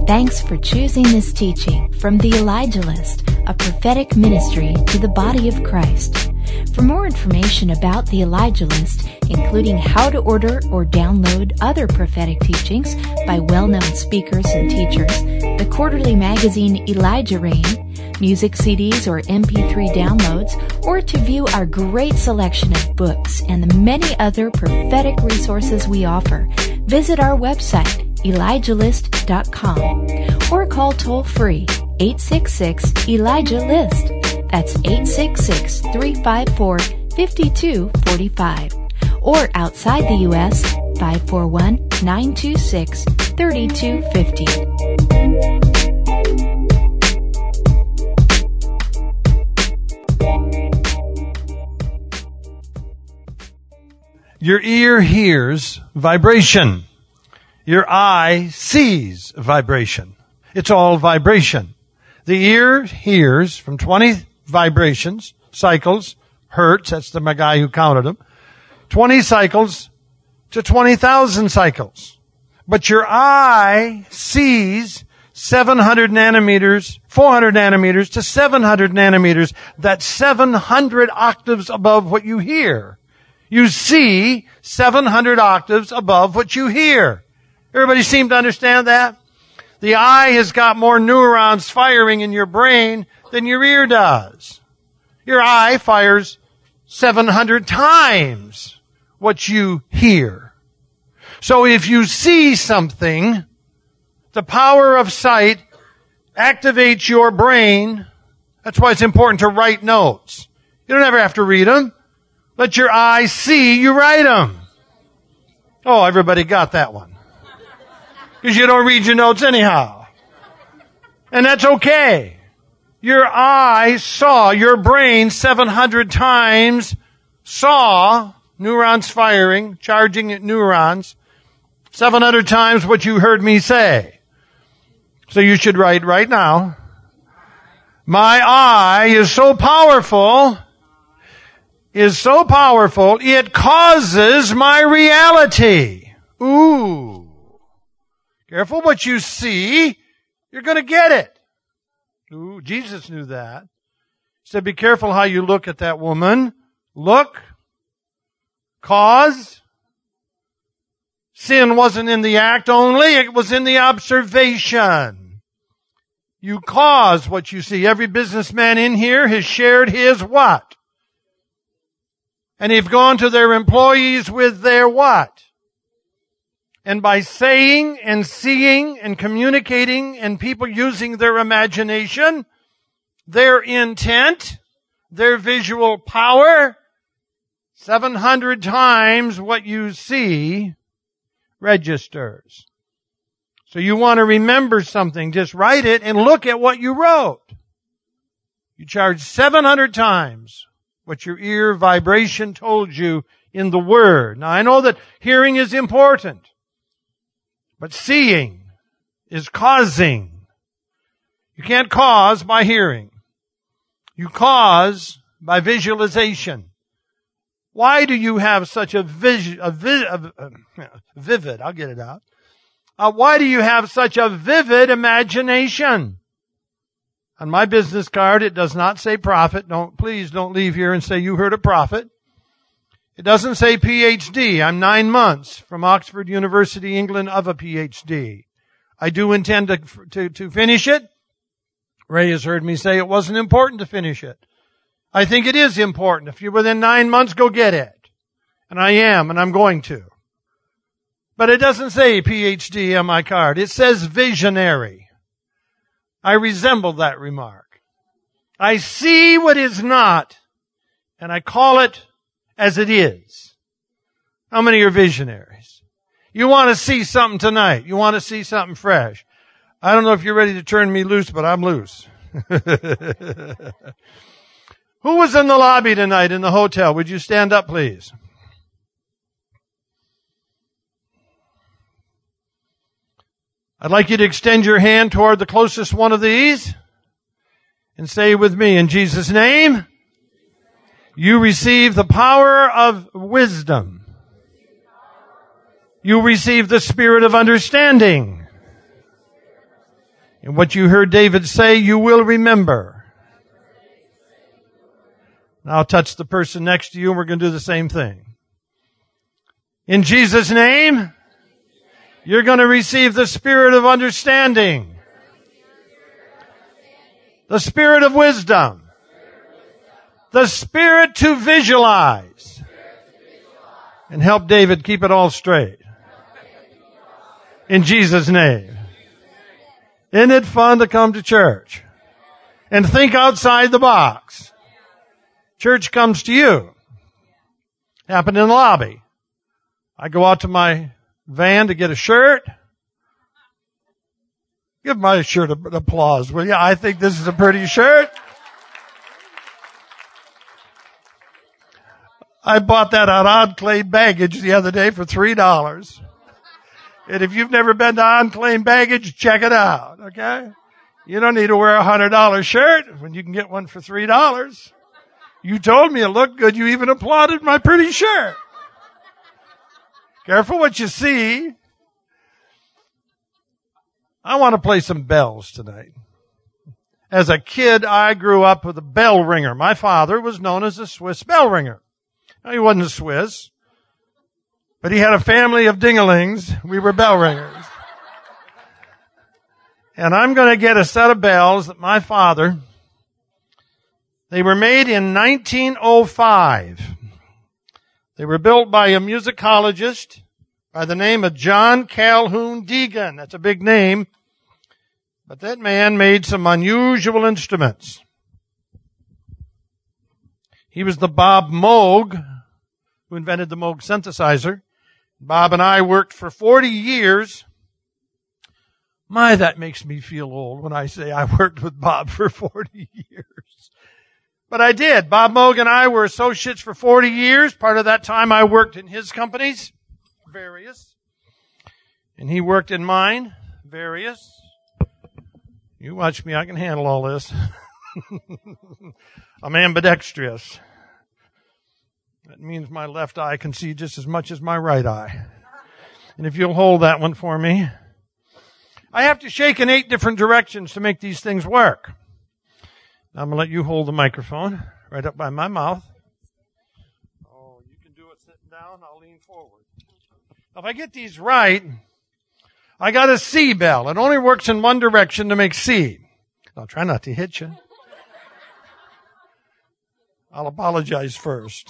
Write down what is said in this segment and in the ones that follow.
Thanks for choosing this teaching from the Elijah List, a prophetic ministry to the body of Christ. For more information about the Elijah List, including how to order or download other prophetic teachings by well-known speakers and teachers, the quarterly magazine Elijah Reign, music CDs or MP3 downloads, or to view our great selection of books and the many other prophetic resources we offer, visit our website, ElijahList.com, or call toll-free 866-ELIJAH-LIST. That's 866-354-5245. Or outside the U.S., 541-926-3250. Your ear hears vibration. Your eye sees vibration. It's all vibration. The ear hears from 20 vibrations, cycles, hertz, that's the guy who counted them, 20 cycles to 20,000 cycles. But your eye sees 700 nanometers, 400 nanometers to 700 nanometers. That's 700 octaves above what you hear. You see 700 octaves above what you hear. Everybody seem to understand that? The eye has got more neurons firing in your brain than your ear does. Your eye fires 700 times what you hear. So if you see something, the power of sight activates your brain. That's why it's important to write notes. You don't ever have to read them. Let your eye see you write them. Oh, everybody got that one. Because you don't read your notes anyhow. And that's okay. Your eye saw, your brain 700 times saw neurons firing, charging at neurons, 700 times what you heard me say. So you should write right now. My eye is so powerful, it causes my reality. Ooh. Careful what you see, you're going to get it. Ooh, Jesus knew that. He said, be careful how you look at that woman. Look. Cause. Sin wasn't in the act only, it was in the observation. You cause what you see. Every businessman in here has shared his what? And they've gone to their employees with their what? And by saying and seeing and communicating and people using their imagination, their intent, their visual power, 700 times what you see registers. So you want to remember something, just write it and look at what you wrote. You charge 700 times what your ear vibration told you in the Word. Now I know that hearing is important. But seeing is causing. You can't cause by hearing. You cause by visualization. Why do you have such a vivid, I'll get it out. Why do you have such a vivid imagination? On my business card, it does not say prophet. Please don't leave here and say you heard a prophet. It doesn't say PhD. I'm 9 months from Oxford University, England, of a PhD. I do intend to finish it. Ray has heard me say it wasn't important to finish it. I think it is important. If you're within 9 months, go get it. And I am, and I'm going to. But it doesn't say PhD on my card. It says visionary. I resemble that remark. I see what is not, and I call it as it is. How many are visionaries? You want to see something tonight. You want to see something fresh. I don't know if you're ready to turn me loose, but I'm loose. Who was in the lobby tonight in the hotel? Would you stand up, please? I'd like you to extend your hand toward the closest one of these and say with me, in Jesus' name, you receive the power of wisdom. You receive the spirit of understanding. And what you heard David say, you will remember. Now touch the person next to you and we're going to do the same thing. In Jesus' name, you're going to receive the spirit of understanding, the spirit of wisdom, the spirit to visualize, and help David keep it all straight. In Jesus' name. Isn't it fun to come to church and think outside the box? Church comes to you. Happened in the lobby. I go out to my van to get a shirt. Give my shirt an applause, will you? I think this is a pretty shirt. I bought that on Unclaimed Baggage the other day for $3. And if you've never been to Unclaimed Baggage, check it out, okay? You don't need to wear a $100 shirt when you can get one for $3. You told me it looked good. You even applauded my pretty shirt. Careful what you see. I want to play some bells tonight. As a kid, I grew up with a bell ringer. My father was known as a Swiss bell ringer. Now, he wasn't Swiss, but he had a family of dinglings. We were bell ringers. And I'm going to get a set of bells that my father, they were made in 1905. They were built by a musicologist by the name of John Calhoun Deegan. That's a big name. But that man made some unusual instruments. He was the Bob Moog who invented the Moog synthesizer. Bob and I worked for 40 years. My, that makes me feel old when I say I worked with Bob for 40 years. But I did. Bob Moog and I were associates for 40 years. Part of that time I worked in his companies, various. And he worked in mine, various. You watch me, I can handle all this. I'm ambidextrous. That means my left eye can see just as much as my right eye. And if you'll hold that one for me. I have to shake in 8 different directions to make these things work. Now I'm going to let you hold the microphone right up by my mouth. Oh, you can do it sitting down. I'll lean forward. If I get these right, I got a C bell. It only works in one direction to make C. I'll try not to hit you. I'll apologize first.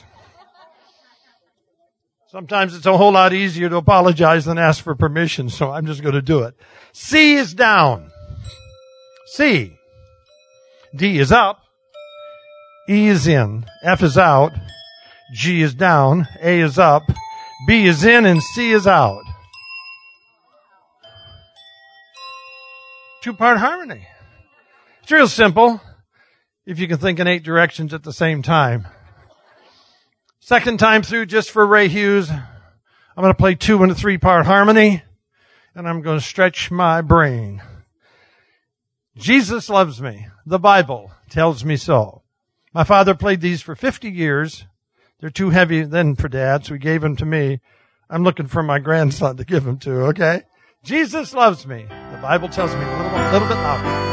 Sometimes it's a whole lot easier to apologize than ask for permission, so I'm just going to do it. C is down. C. D is up. E is in. F is out. G is down. A is up. B is in and C is out. 2-part harmony. It's real simple if you can think in 8 directions at the same time. Second time through, just for Ray Hughes, I'm going to play 2 and a 3-part harmony, and I'm going to stretch my brain. Jesus loves me. The Bible tells me so. My father played these for 50 years. They're too heavy then for Dad, so he gave them to me. I'm looking for my grandson to give them to, okay? Jesus loves me. The Bible tells me a little bit louder.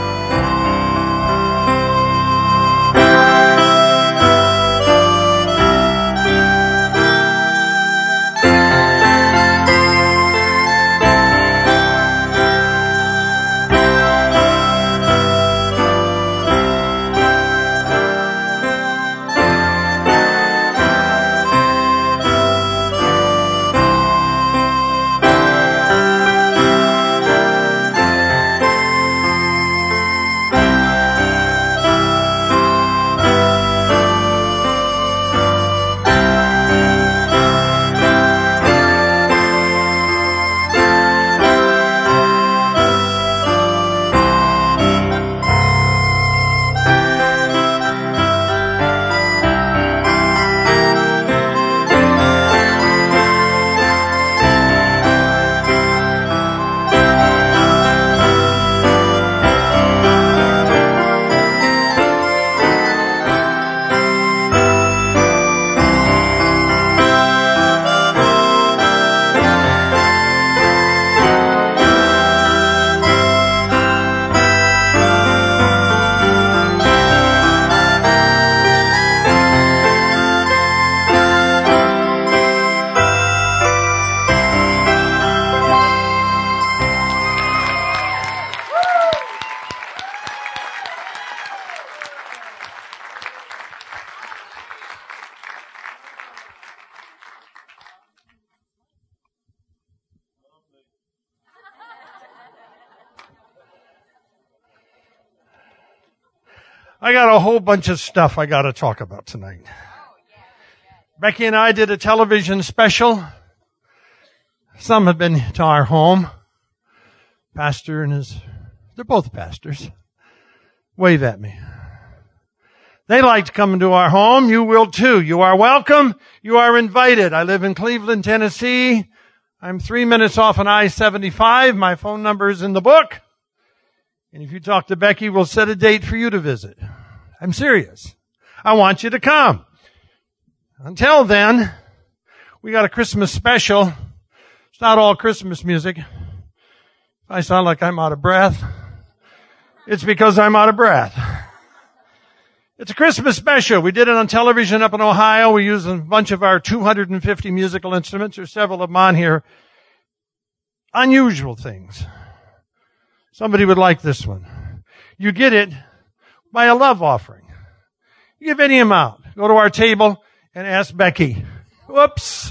I got a whole bunch of stuff I got to talk about tonight. Becky and I did a television special. Some have been to our home. Pastor and they're both pastors. Wave at me. They like to come into our home. You will too. You are welcome. You are invited. I live in Cleveland, Tennessee. I'm 3 minutes off an I-75. My phone number is in the book. And if you talk to Becky, we'll set a date for you to visit. I'm serious. I want you to come. Until then, we got a Christmas special. It's not all Christmas music. If I sound like I'm out of breath, it's because I'm out of breath. It's a Christmas special. We did it on television up in Ohio. We used a bunch of our 250 musical instruments. There's several of them on here. Unusual things. Somebody would like this one. You get it by a love offering. You give any amount. Go to our table and ask Becky. Whoops.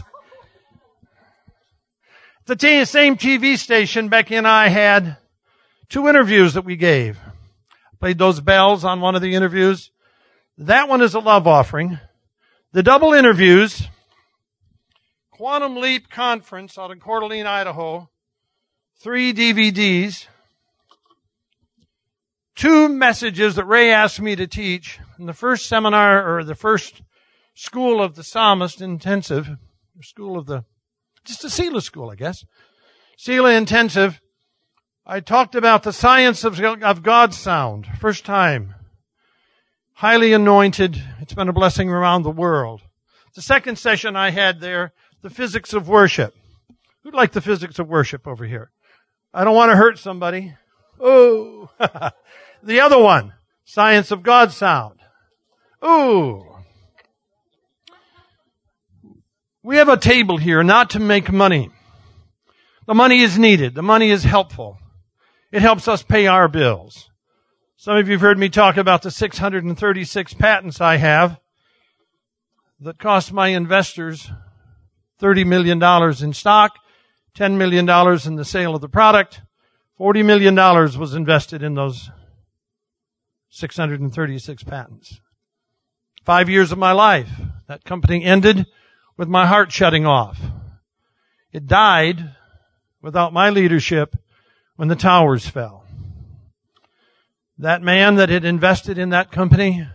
At the same TV station, Becky and I had 2 interviews that we gave. Played those bells on one of the interviews. That one is a love offering. The double interviews, Quantum Leap Conference out in Coeur d'Alene, Idaho, 3 DVDs, 2 messages that Ray asked me to teach in the first seminar, or the first School of the Psalmist Intensive, just a Selah school, I guess. Selah Intensive. I talked about the science of God's sound. First time. Highly anointed. It's been a blessing around the world. The second session I had there, the physics of worship. Who'd like the physics of worship over here? I don't want to hurt somebody. Oh. The other one, science of God's sound. Ooh. We have a table here not to make money. The money is needed. The money is helpful. It helps us pay our bills. Some of you have heard me talk about the 636 patents I have that cost my investors $30 million in stock, $10 million in the sale of the product. $40 million was invested in those 636 patents. 5 years of my life. That company ended with my heart shutting off. It died without my leadership when the towers fell. That man that had invested in that company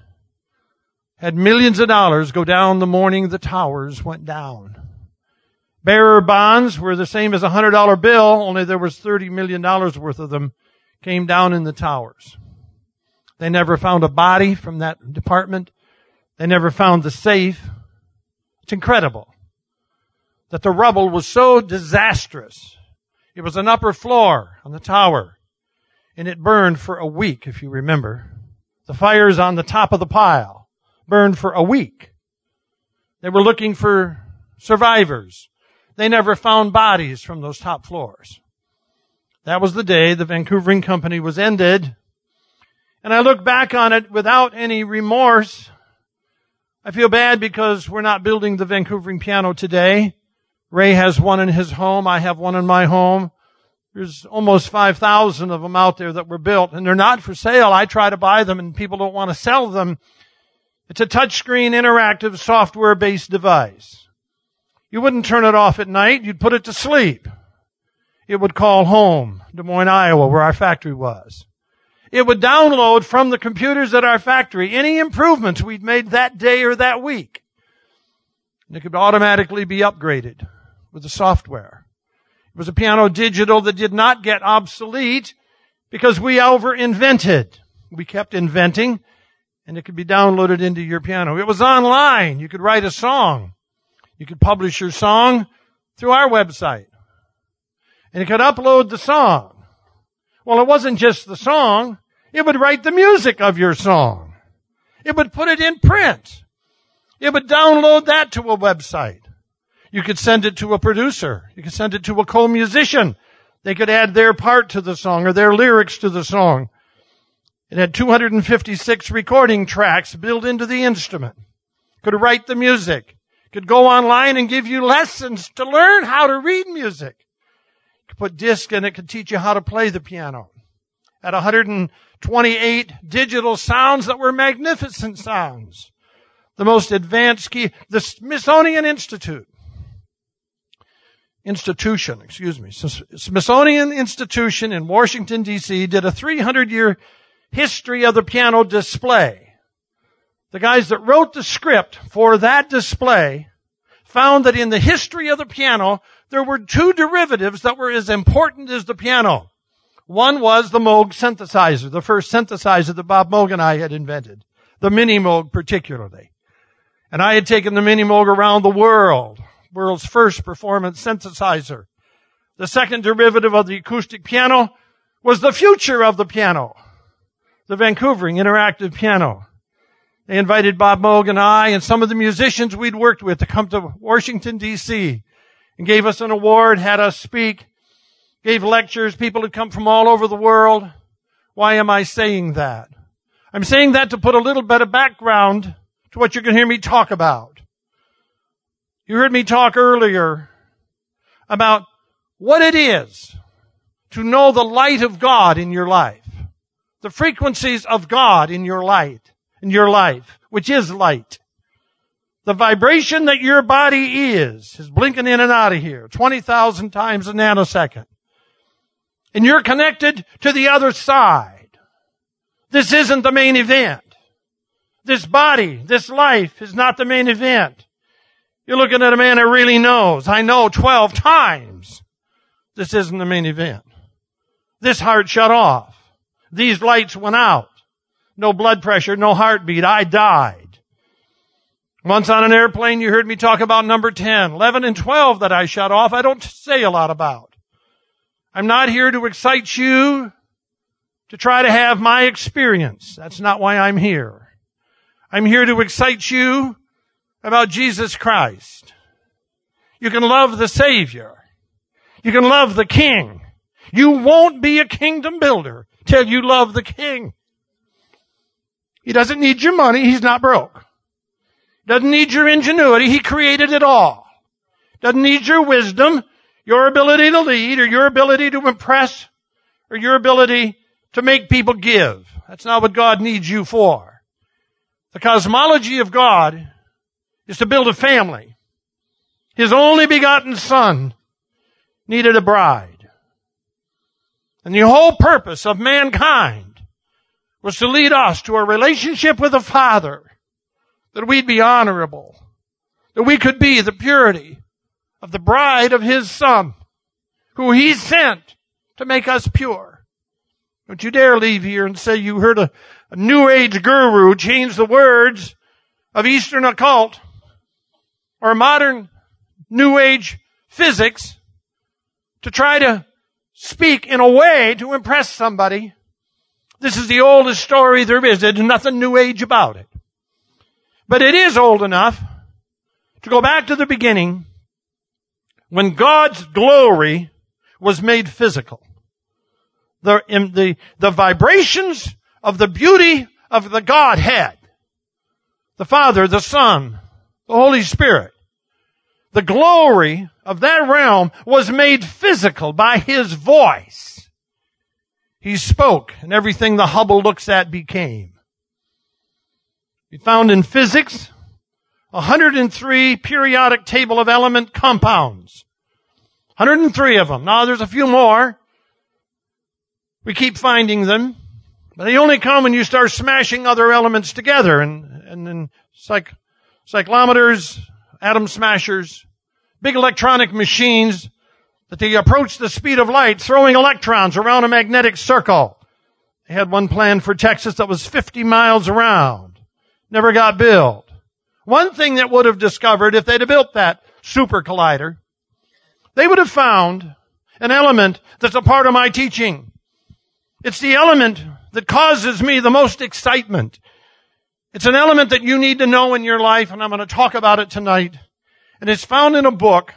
had millions of dollars go down the morning the towers went down. Bearer bonds were the same as a $100 bill, only there was $30 million worth of them came down in the towers. They never found a body from that department. They never found the safe. It's incredible that the rubble was so disastrous. It was an upper floor on the tower. And it burned for a week, if you remember. The fires on the top of the pile burned for a week. They were looking for survivors. They never found bodies from those top floors. That was the day the Vancouvering Company was ended. And I look back on it without any remorse. I feel bad because we're not building the Vancouvering piano today. Ray has one in his home. I have one in my home. There's almost 5,000 of them out there that were built, and they're not for sale. I try to buy them, and people don't want to sell them. It's a touchscreen, interactive, software-based device. You wouldn't turn it off at night. You'd put it to sleep. It would call home, Des Moines, Iowa, where our factory was. It would download from the computers at our factory any improvements we'd made that day or that week. And it could automatically be upgraded with the software. It was a piano digital that did not get obsolete because we over-invented. We kept inventing, and it could be downloaded into your piano. It was online. You could write a song. You could publish your song through our website. And it could upload the song. Well, it wasn't just the song. It would write the music of your song. It would put it in print. It would download that to a website. You could send it to a producer. You could send it to a co-musician. They could add their part to the song or their lyrics to the song. It had 256 recording tracks built into the instrument. Could write the music. Could go online and give you lessons to learn how to read music. Could put disc in it, could teach you how to play the piano. had 128 digital sounds that were magnificent sounds. The most advanced key, the Smithsonian Institution, Smithsonian Institution in Washington, D.C. did a 300-year history of the piano display. The guys that wrote the script for that display found that in the history of the piano, there were two derivatives that were as important as the piano. One was the Moog synthesizer, the first synthesizer that Bob Moog and I had invented, the Mini Moog particularly. And I had taken the Mini Moog around the world's first performance synthesizer. The second derivative of the acoustic piano was the future of the piano, the Vancouvering interactive piano. They invited Bob Moog and I and some of the musicians we'd worked with to come to Washington, D.C. and gave us an award, had us speak, gave lectures. People had come from all over the world. Why am I saying that? I'm saying that to put a little bit of background to what you're going to hear me talk about. You heard me talk earlier about what it is to know the light of God in your life, the frequencies of God in your life, which is light. The vibration that your body is blinking in and out of here 20,000 times a nanosecond. And you're connected to the other side. This isn't the main event. This body, this life is not the main event. You're looking at a man that really knows. I know 12 times. This isn't the main event. This heart shut off. These lights went out. No blood pressure, no heartbeat. I died. Once on an airplane, you heard me talk about number 10, 11, and 12 that I shut off. I don't say a lot about. I'm not here to excite you to try to have my experience. That's not why I'm here. I'm here to excite you about Jesus Christ. You can love the Savior. You can love the King. You won't be a kingdom builder till you love the King. He doesn't need your money. He's not broke. He doesn't need your ingenuity. He created it all. Doesn't need your wisdom, your ability to lead, or your ability to impress, or your ability to make people give. That's not what God needs you for. The cosmology of God is to build a family. His only begotten Son needed a bride. And the whole purpose of mankind was to lead us to a relationship with the Father, that we'd be honorable, that we could be the purity of the bride of His Son, who He sent to make us pure. Don't you dare leave here and say you heard a New Age guru change the words of Eastern occult or modern New Age physics to try to speak in a way to impress somebody. This is the oldest story there is. There's nothing New Age about it. But it is old enough to go back to the beginning when God's glory was made physical. The vibrations of the beauty of the Godhead, the Father, the Son, the Holy Spirit, the glory of that realm was made physical by His voice. He spoke, and everything the Hubble looks at became. We found in physics 103 periodic table of element compounds. 103 of them. Now there's a few more. We keep finding them. But they only come when you start smashing other elements together. And cyclometers, atom smashers, big electronic machines that they approach the speed of light, throwing electrons around a magnetic circle. They had one planned for Texas that was 50 miles around. Never got built. One thing that would have discovered if they'd have built that super collider, they would have found an element that's a part of my teaching. It's the element that causes me the most excitement. It's an element that you need to know in your life, and I'm going to talk about it tonight. And it's found in a book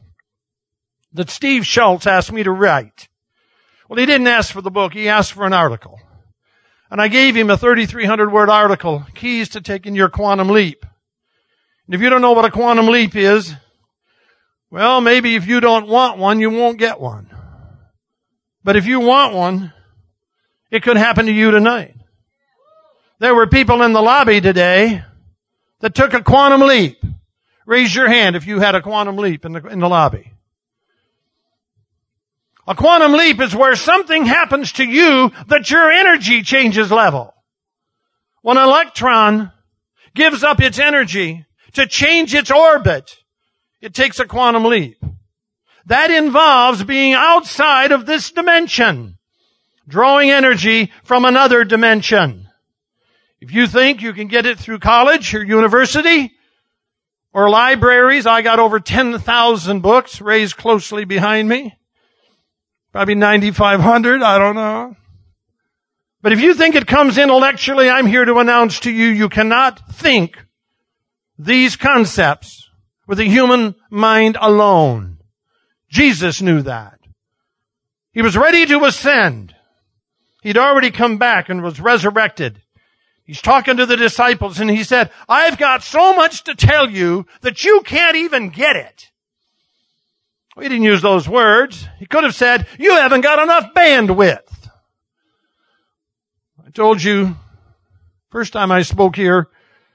that Steve Schultz asked me to write. Well, he didn't ask for the book. He asked for an article. And I gave him a 3,300-word article, Keys to Taking Your Quantum Leap. And if you don't know what a quantum leap is, well, maybe if you don't want one, you won't get one. But if you want one, It could happen to you tonight. There were people in the lobby today that took a quantum leap. Raise your hand if you had a quantum leap in the lobby. A quantum leap is where something happens to you that your energy changes level. When an electron gives up its energy to change its orbit, it takes a quantum leap. That involves being outside of this dimension, drawing energy from another dimension. If you think you can get it through college or university or libraries, I got over 10,000 books raised closely behind me. Probably 9,500, I don't know. But if you think it comes intellectually, I'm here to announce to you, you cannot think these concepts with the human mind alone. Jesus knew that. He was ready to ascend. He'd already come back and was resurrected. He's talking to the disciples and he said, I've got so much to tell you that you can't even get it. He didn't use those words. He could have said, you haven't got enough bandwidth. I told you, first time I spoke here,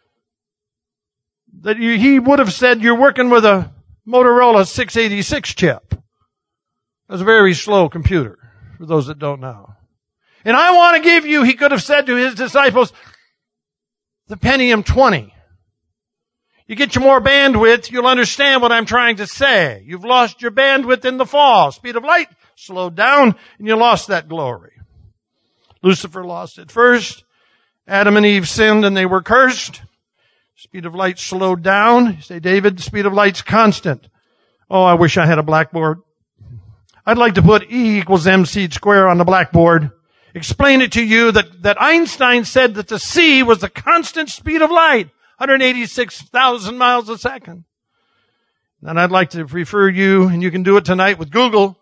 that he would have said you're working with a Motorola 686 chip. That's a very slow computer, for those that don't know. And I want to give you, he could have said to his disciples, the Pentium 20. You get you more bandwidth, you'll understand what I'm trying to say. You've lost your bandwidth in the fall. Speed of light slowed down, and you lost that glory. Lucifer lost it first. Adam and Eve sinned, and they were cursed. Speed of light slowed down. You say, David, the speed of light's constant. Oh, I wish I had a blackboard. I'd like to put E equals MC squared on the blackboard. Explain it to you that Einstein said that the C was the constant speed of light, 186,000 miles a second. And I'd like to refer you, and you can do it tonight with Google.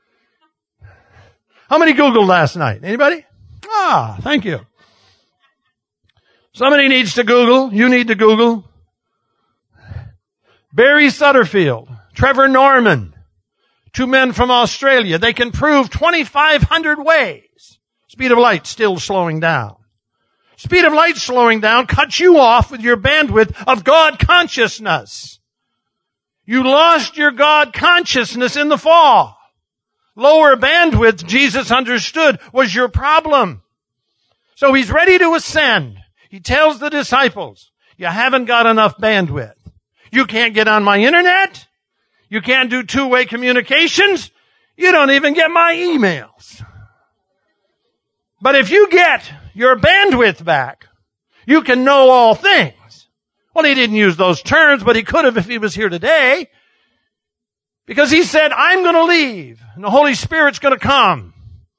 How many Googled last night? Anybody? Thank you. Somebody needs to Google. You need to Google. Barry Sutterfield, Trevor Norman, two men from Australia. They can prove 2,500 ways. Speed of light still slowing down. Speed of light slowing down cuts you off with your bandwidth of God consciousness. You lost your God consciousness in the fall. Lower bandwidth, Jesus understood, was your problem. So he's ready to ascend. He tells the disciples, you haven't got enough bandwidth. You can't get on my internet. You can't do two-way communications. You don't even get my emails. But if you get your bandwidth back, you can know all things. Well, he didn't use those terms, but he could have if he was here today. Because he said, I'm going to leave, and the Holy Spirit's going to come.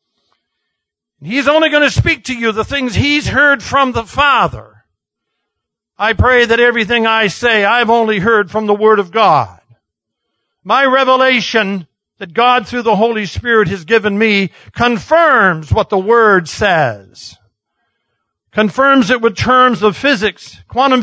He's only going to speak to you the things he's heard from the Father. I pray that everything I say, I've only heard from the Word of God. My revelation that God through the Holy Spirit has given me confirms what the Word says. Confirms it with terms of physics, quantum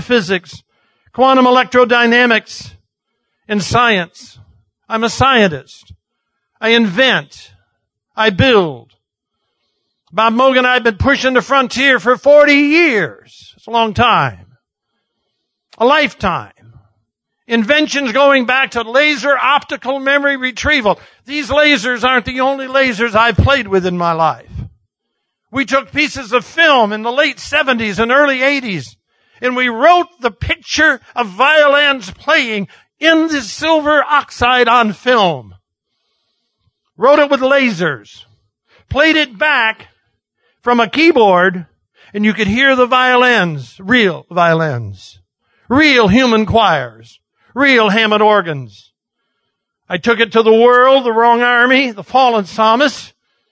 electrodynamics, and science. I'm a scientist. I invent. I build. Bob Mogan and I have been pushing the frontier for 40 years. It's a long time. A lifetime. Inventions going back to laser optical memory retrieval. These lasers aren't the only lasers I've played with in my life. We took pieces of film in the late 70s and early 80s, and we wrote the picture of violins playing in the silver oxide on film. Wrote it with lasers. Played it back from a keyboard, and you could hear the violins, real violins, real human choirs, real Hammond organs. I took it to the world, the wrong army, the fallen psalmists,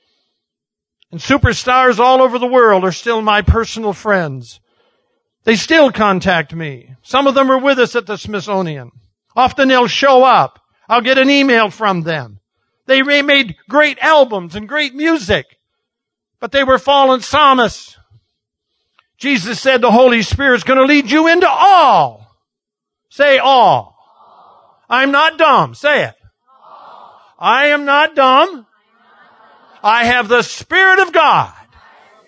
and superstars all over the world are still my personal friends. They still contact me. Some of them are with us at the Smithsonian. Often they'll show up. I'll get an email from them. They made great albums and great music, but they were fallen psalmists. Jesus said the Holy Spirit's going to lead you into all. Say all. I'm not dumb. Say it. I am not dumb. I have the Spirit of God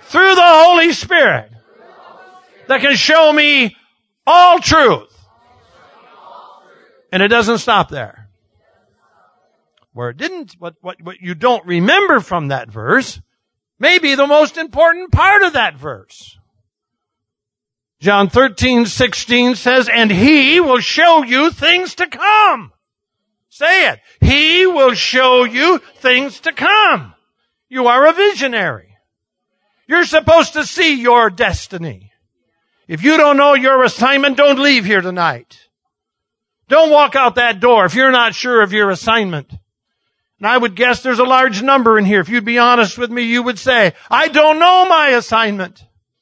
through the Holy Spirit that can show me all truth. And it doesn't stop there. Where it didn't, what you don't remember from that verse may be the most important part of that verse. John 13:16 says, and He will show you things to come. Say it. He will show you things to come. You are a visionary. You're supposed to see your destiny. If you don't know your assignment, don't leave here tonight. Don't walk out that door if you're not sure of your assignment. And I would guess there's a large number in here. If you'd be honest with me, you would say, I don't know my assignment.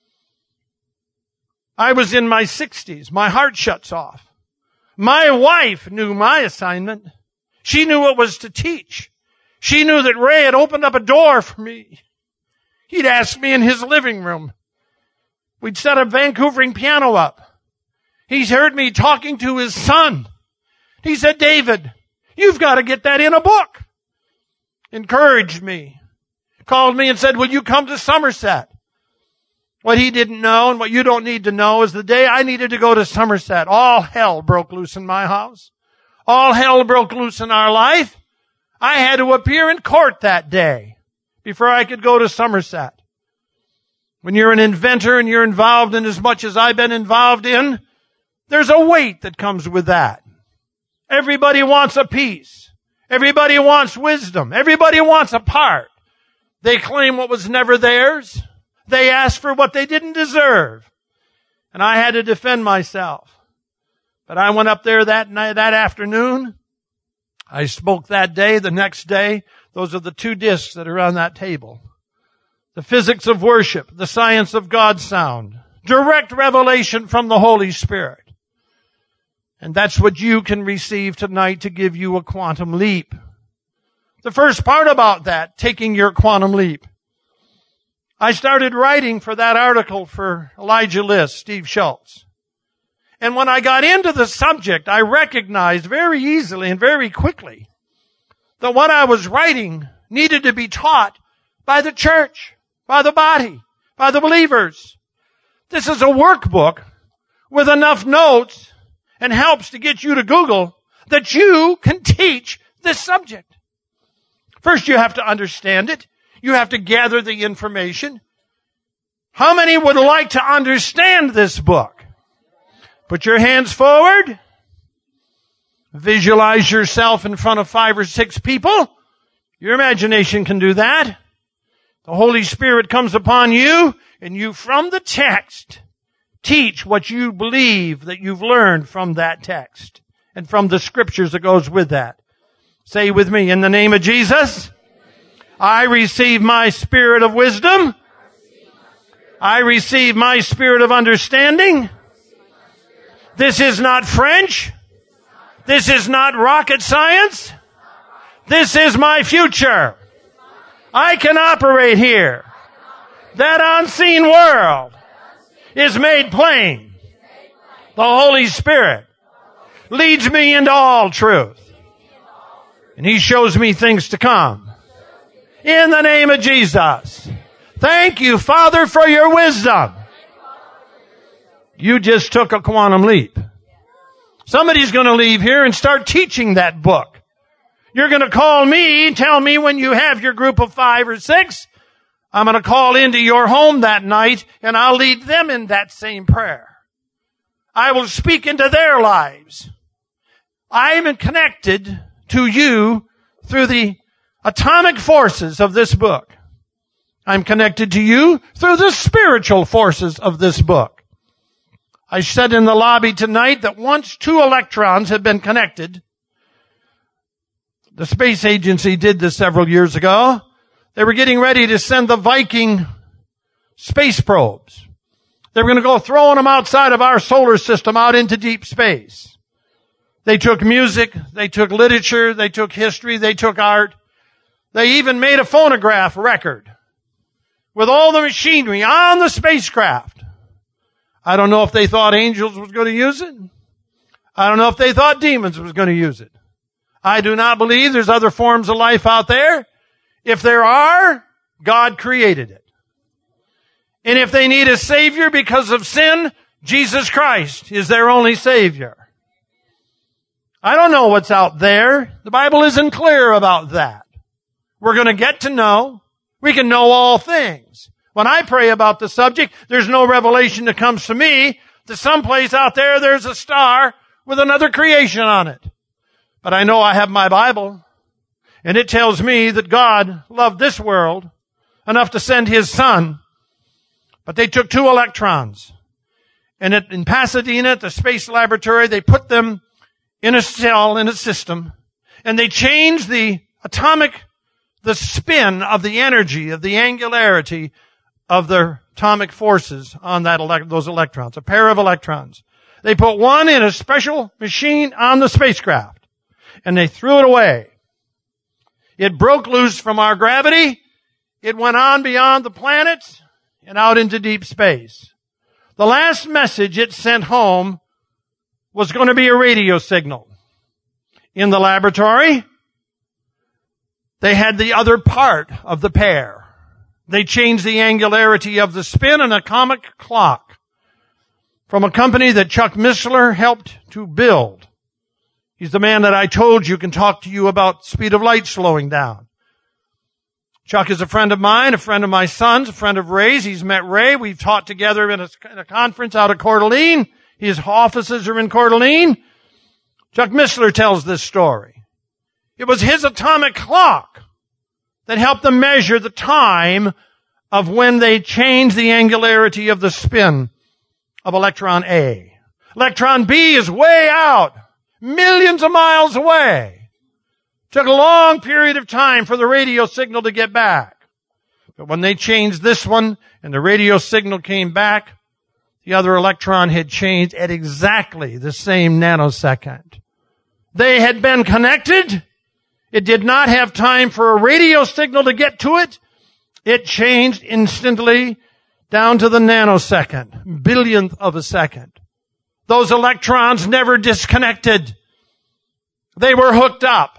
I was in my 60s. My heart shuts off. My wife knew my assignment. She knew it was to teach. She knew that Ray had opened up a door for me. He'd asked me in his living room. We'd set a Vancouvering piano up. He's heard me talking to his son. He said, David, you've got to get that in a book. Encouraged me. Called me and said, will you come to Somerset? What he didn't know and what you don't need to know is the day I needed to go to Somerset, all hell broke loose in my house. All hell broke loose in our life. I had to appear in court that day before I could go to Somerset. When you're an inventor and you're involved in as much as I've been involved in, there's a weight that comes with that. Everybody wants a piece. Everybody wants wisdom. Everybody wants a part. They claim what was never theirs. They asked for what they didn't deserve. And I had to defend myself. But I went up there that night, that afternoon. I spoke that day, the next day. Those are the two discs that are on that table. The physics of worship, the science of God's sound, direct revelation from the Holy Spirit. And that's what you can receive tonight to give you a quantum leap. The first part about that, taking your quantum leap. I started writing for that article for Elijah List, Steve Schultz. And when I got into the subject, I recognized very easily and very quickly that what I was writing needed to be taught by the church, by the body, by the believers. This is a workbook with enough notes and helps to get you to Google that you can teach this subject. First, you have to understand it. You have to gather the information. How many would like to understand this book? Put your hands forward. Visualize yourself in front of 5 or 6 people. Your imagination can do that. The Holy Spirit comes upon you, and you, from the text, teach what you believe that you've learned from that text and from the scriptures that goes with that. Say with me, in the name of Jesus, I receive my spirit of wisdom. I receive my spirit of understanding. This is not French. This is not rocket science. This is my future. I can operate here. That unseen world is made plain. The Holy Spirit leads me into all truth. And He shows me things to come. In the name of Jesus. Thank you, Father, for your wisdom. You just took a quantum leap. Somebody's going to leave here and start teaching that book. You're going to call me, tell me when you have your group of 5 or 6. I'm going to call into your home that night and I'll lead them in that same prayer. I will speak into their lives. I am connected to you through the atomic forces of this book. I'm connected to you through the spiritual forces of this book. I said in the lobby tonight that once 2 electrons have been connected, the space agency did this several years ago. They were getting ready to send the Viking space probes. They were going to go throwing them outside of our solar system out into deep space. They took music, they took literature, they took history, they took art. They even made a phonograph record with all the machinery on the spacecraft. I don't know if they thought angels was going to use it. I don't know if they thought demons was going to use it. I do not believe there's other forms of life out there. If there are, God created it. And if they need a Savior because of sin, Jesus Christ is their only Savior. I don't know what's out there. The Bible isn't clear about that. We're going to get to know. We can know all things. When I pray about the subject, there's no revelation that comes to me that someplace out there there's a star with another creation on it. But I know I have my Bible, and it tells me that God loved this world enough to send His Son. But they took 2 electrons, and in Pasadena, at the Space Laboratory, they put them in a cell, in a system, and they changed the spin of the energy, of the angularity of the atomic forces on those electrons, a pair of electrons. They put one in a special machine on the spacecraft, and they threw it away. It broke loose from our gravity. It went on beyond the planets and out into deep space. The last message it sent home was going to be a radio signal. In the laboratory, they had the other part of the pair. They changed the angularity of the spin, an atomic clock, from a company that Chuck Missler helped to build. He's the man that I told you can talk to you about speed of light slowing down. Chuck is a friend of mine, a friend of my son's, a friend of Ray's. He's met Ray. We've taught together in a conference out of Coeur d'Alene. His offices are in Coeur d'Alene. Chuck Missler tells this story. It was his atomic clock that helped them measure the time of when they changed the angularity of the spin of electron A. Electron B is way out, millions of miles away. Took a long period of time for the radio signal to get back. But when they changed this one and the radio signal came back, the other electron had changed at exactly the same nanosecond. They had been connected. It did not have time for a radio signal to get to it. It changed instantly down to the nanosecond, billionth of a second. Those electrons never disconnected. They were hooked up.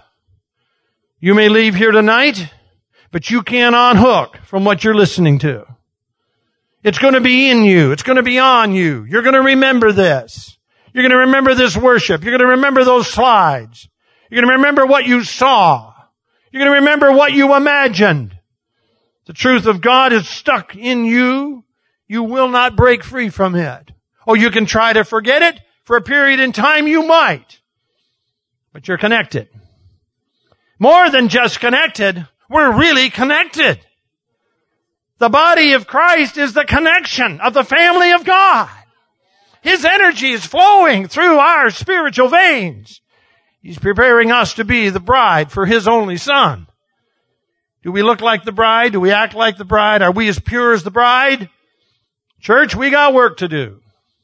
You may leave here tonight, but you can't unhook from what you're listening to. It's going to be in you. It's going to be on you. You're going to remember this. You're going to remember this worship. You're going to remember those slides. You're going to remember what you saw. You're going to remember what you imagined. The truth of God is stuck in you. You will not break free from it. Oh, you can try to forget it. For a period in time, you might. But you're connected. More than just connected, we're really connected. The body of Christ is the connection of the family of God. His energy is flowing through our spiritual veins. He's preparing us to be the bride for His only Son. Do we look like the bride? Do we act like the bride? Are we as pure as the bride? Church, we got work to do.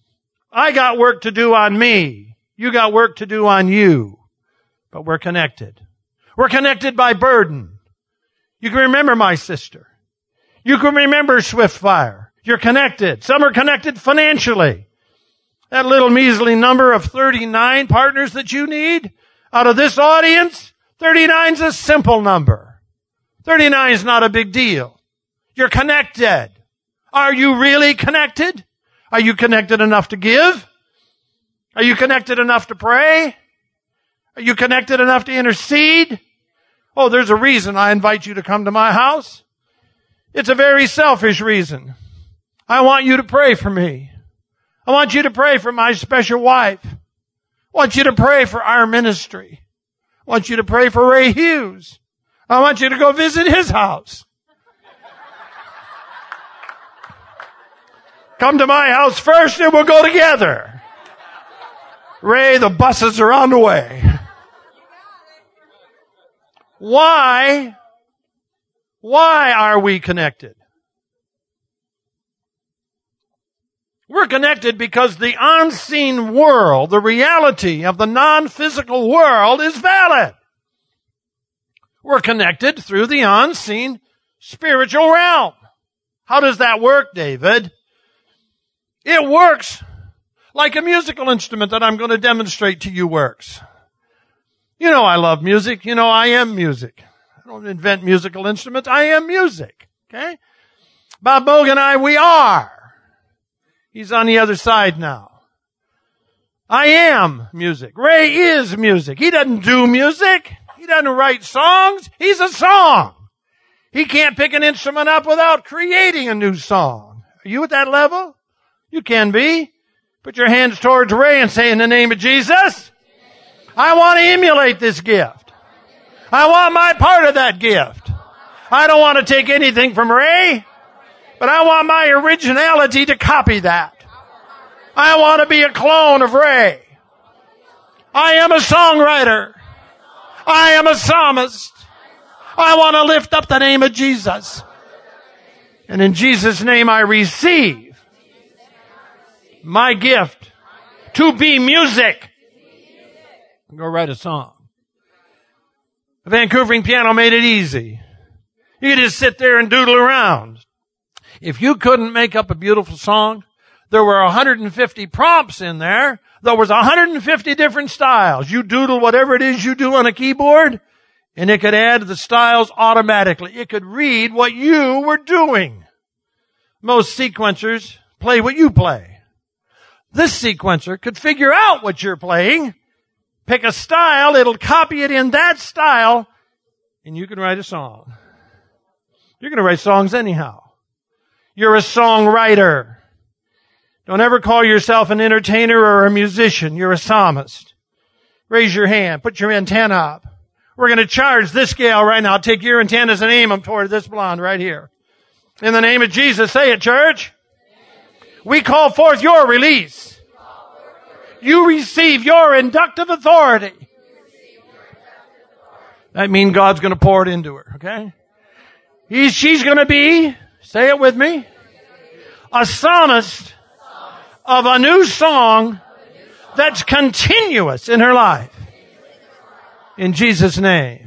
I got work to do on me. You got work to do on you. But we're connected. We're connected by burden. You can remember my sister. You can remember Swift Fire. You're connected. Some are connected financially. That little measly number of 39 partners that you need out of this audience, 39 is a simple number. 39 is not a big deal. You're connected. Are you really connected? Are you connected enough to give? Are you connected enough to pray? Are you connected enough to intercede? Oh, there's a reason I invite you to come to my house. It's a very selfish reason. I want you to pray for me. I want you to pray for my special wife. I want you to pray for our ministry. I want you to pray for Ray Hughes. I want you to go visit his house. Come to my house first and we'll go together. Ray, the buses are on the way. Why are we connected? We're connected because the unseen world, the reality of the non-physical world is valid. We're connected through the unseen spiritual realm. How does that work, David? It works like a musical instrument that I'm going to demonstrate to you works. You know I love music. You know I am music. I don't invent musical instruments. I am music. Okay? Bob Bogue and I, we are. He's on the other side now. I am music. Ray is music. He doesn't do music. He doesn't write songs. He's a song. He can't pick an instrument up without creating a new song. Are you at that level? You can be. Put your hands towards Ray and say, in the name of Jesus, I want to emulate this gift. I want my part of that gift. I don't want to take anything from Ray, but I want my originality to copy that. I want to be a clone of Ray. I am a songwriter. I am a psalmist. I want to lift up the name of Jesus. And in Jesus' name I receive my gift to be music. Go write a song. The Vancouvering piano made it easy. You could just sit there and doodle around. If you couldn't make up a beautiful song, there were 150 prompts in there. There was 150 different styles. You doodle whatever it is you do on a keyboard, and it could add the styles automatically. It could read what you were doing. Most sequencers play what you play. This sequencer could figure out what you're playing, pick a style, it'll copy it in that style, and you can write a song. You're going to write songs anyhow. You're a songwriter. Don't ever call yourself an entertainer or a musician. You're a psalmist. Raise your hand. Put your antenna up. We're going to charge this gal right now. Take your antennas and aim them toward this blonde right here. In the name of Jesus, say it, church. We call forth your release. You receive your inductive authority. That means God's going to pour it into her, okay? She's going to be, say it with me, a psalmist of a new song that's continuous in her life. In Jesus' name.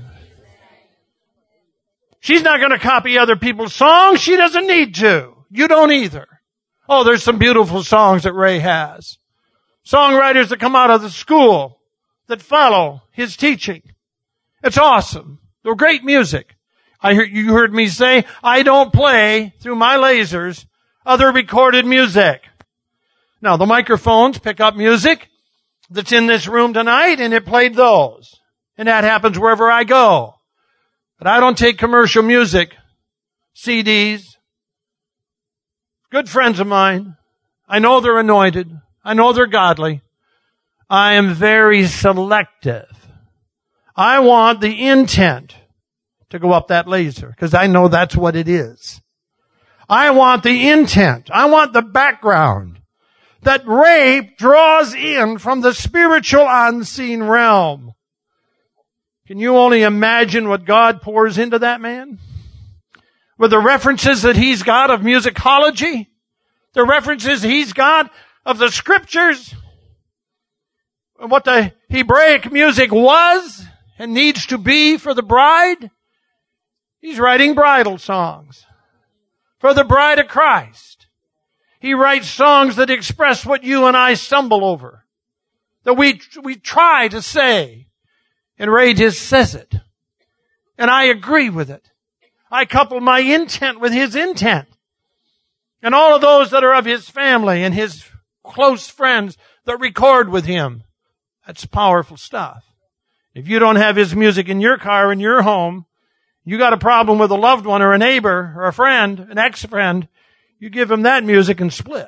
She's not going to copy other people's songs. She doesn't need to. You don't either. Oh, there's some beautiful songs that Ray has. Songwriters that come out of the school that follow his teaching. It's awesome. They're great music. You heard me say, I don't play through my lasers other recorded music. Now, the microphones pick up music that's in this room tonight, and it played those. And that happens wherever I go. But I don't take commercial music, CDs. Good friends of mine. I know they're anointed. I know they're godly. I am very selective. I want the intent to go up that laser, because I know that's what it is. I want the intent. I want the background that Ray draws in from the spiritual unseen realm. Can you only imagine what God pours into that man? With the references that he's got of musicology, the references he's got of the scriptures, what the Hebraic music was and needs to be for the bride, he's writing bridal songs for the bride of Christ. He writes songs that express what you and I stumble over, that we try to say, and Ray just says it. And I agree with it. I couple my intent with his intent. And all of those that are of his family and his close friends that record with him. That's powerful stuff. If you don't have his music in your car, in your home, you got a problem with a loved one or a neighbor or a friend, an ex-friend, you give him that music and split.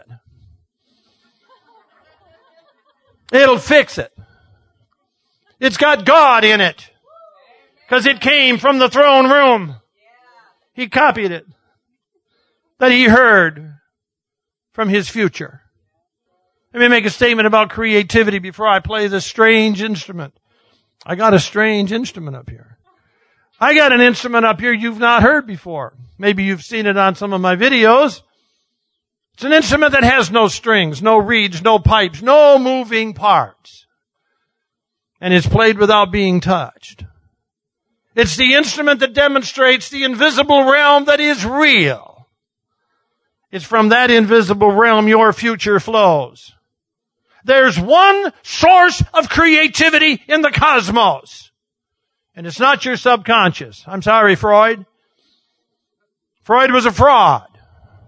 It'll fix it. It's got God in it. Because it came from the throne room. He copied it. That he heard from his future. Let me make a statement about creativity before I play this strange instrument. I got a strange instrument up here. I got an instrument up here you've not heard before. Maybe you've seen it on some of my videos. It's an instrument that has no strings, no reeds, no pipes, no moving parts. And it's played without being touched. It's the instrument that demonstrates the invisible realm that is real. It's from that invisible realm your future flows. There's one source of creativity in the cosmos. And it's not your subconscious. I'm sorry, Freud. Freud was a fraud.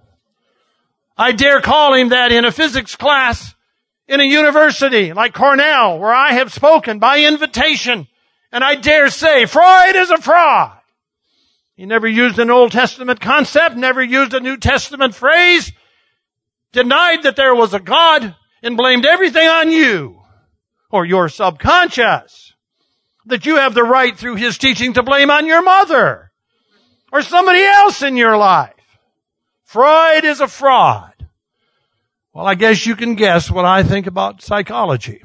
I dare call him that in a physics class in a university like Cornell, where I have spoken by invitation. And I dare say Freud is a fraud. He never used an Old Testament concept, never used a New Testament phrase, denied that there was a God, and blamed everything on you or your subconscious. That you have the right through his teaching to blame on your mother or somebody else in your life. Freud is a fraud. Well, I guess you can guess what I think about psychology.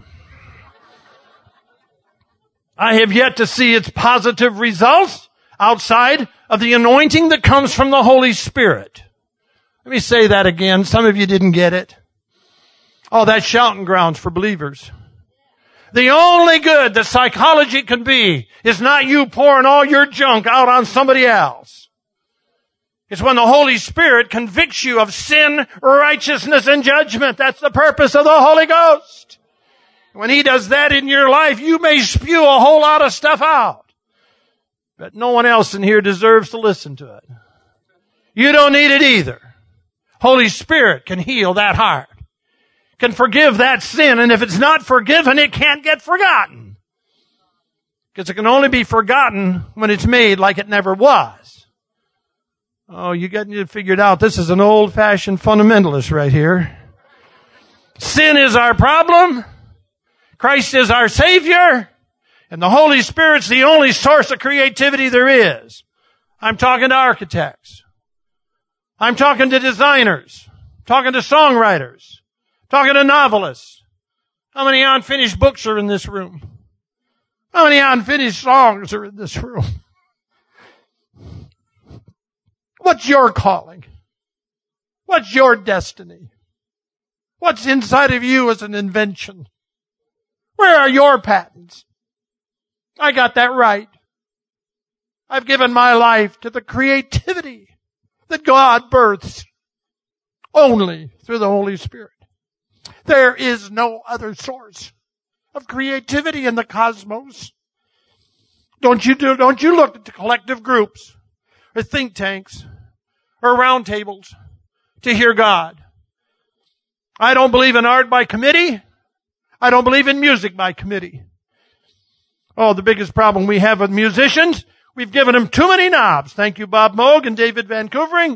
I have yet to see its positive results outside of the anointing that comes from the Holy Spirit. Let me say that again. Some of you didn't get it. Oh, that's shouting grounds for believers. The only good that psychology can be is not you pouring all your junk out on somebody else. It's when the Holy Spirit convicts you of sin, righteousness, and judgment. That's the purpose of the Holy Ghost. When He does that in your life, you may spew a whole lot of stuff out. But no one else in here deserves to listen to it. You don't need it either. Holy Spirit can heal that heart, can forgive that sin, and if it's not forgiven, it can't get forgotten. Because it can only be forgotten when it's made like it never was. Oh, you getting it figured out. This is an old-fashioned fundamentalist right here. Sin is our problem. Christ is our Savior. And the Holy Spirit's the only source of creativity there is. I'm talking to architects. I'm talking to designers. I'm talking to songwriters. I'm talking to novelists. How many unfinished books are in this room? How many unfinished songs are in this room? What's your calling? What's your destiny? What's inside of you as an invention? Where are your patents? I got that right. I've given my life to the creativity that God births only through the Holy Spirit. There is no other source of creativity in the cosmos. Don't you look at the collective groups or think tanks or round tables to hear God. I don't believe in art by committee. I don't believe in music by committee. Oh, the biggest problem we have with musicians, we've given them too many knobs. Thank you, Bob Moog and David Van Koevering.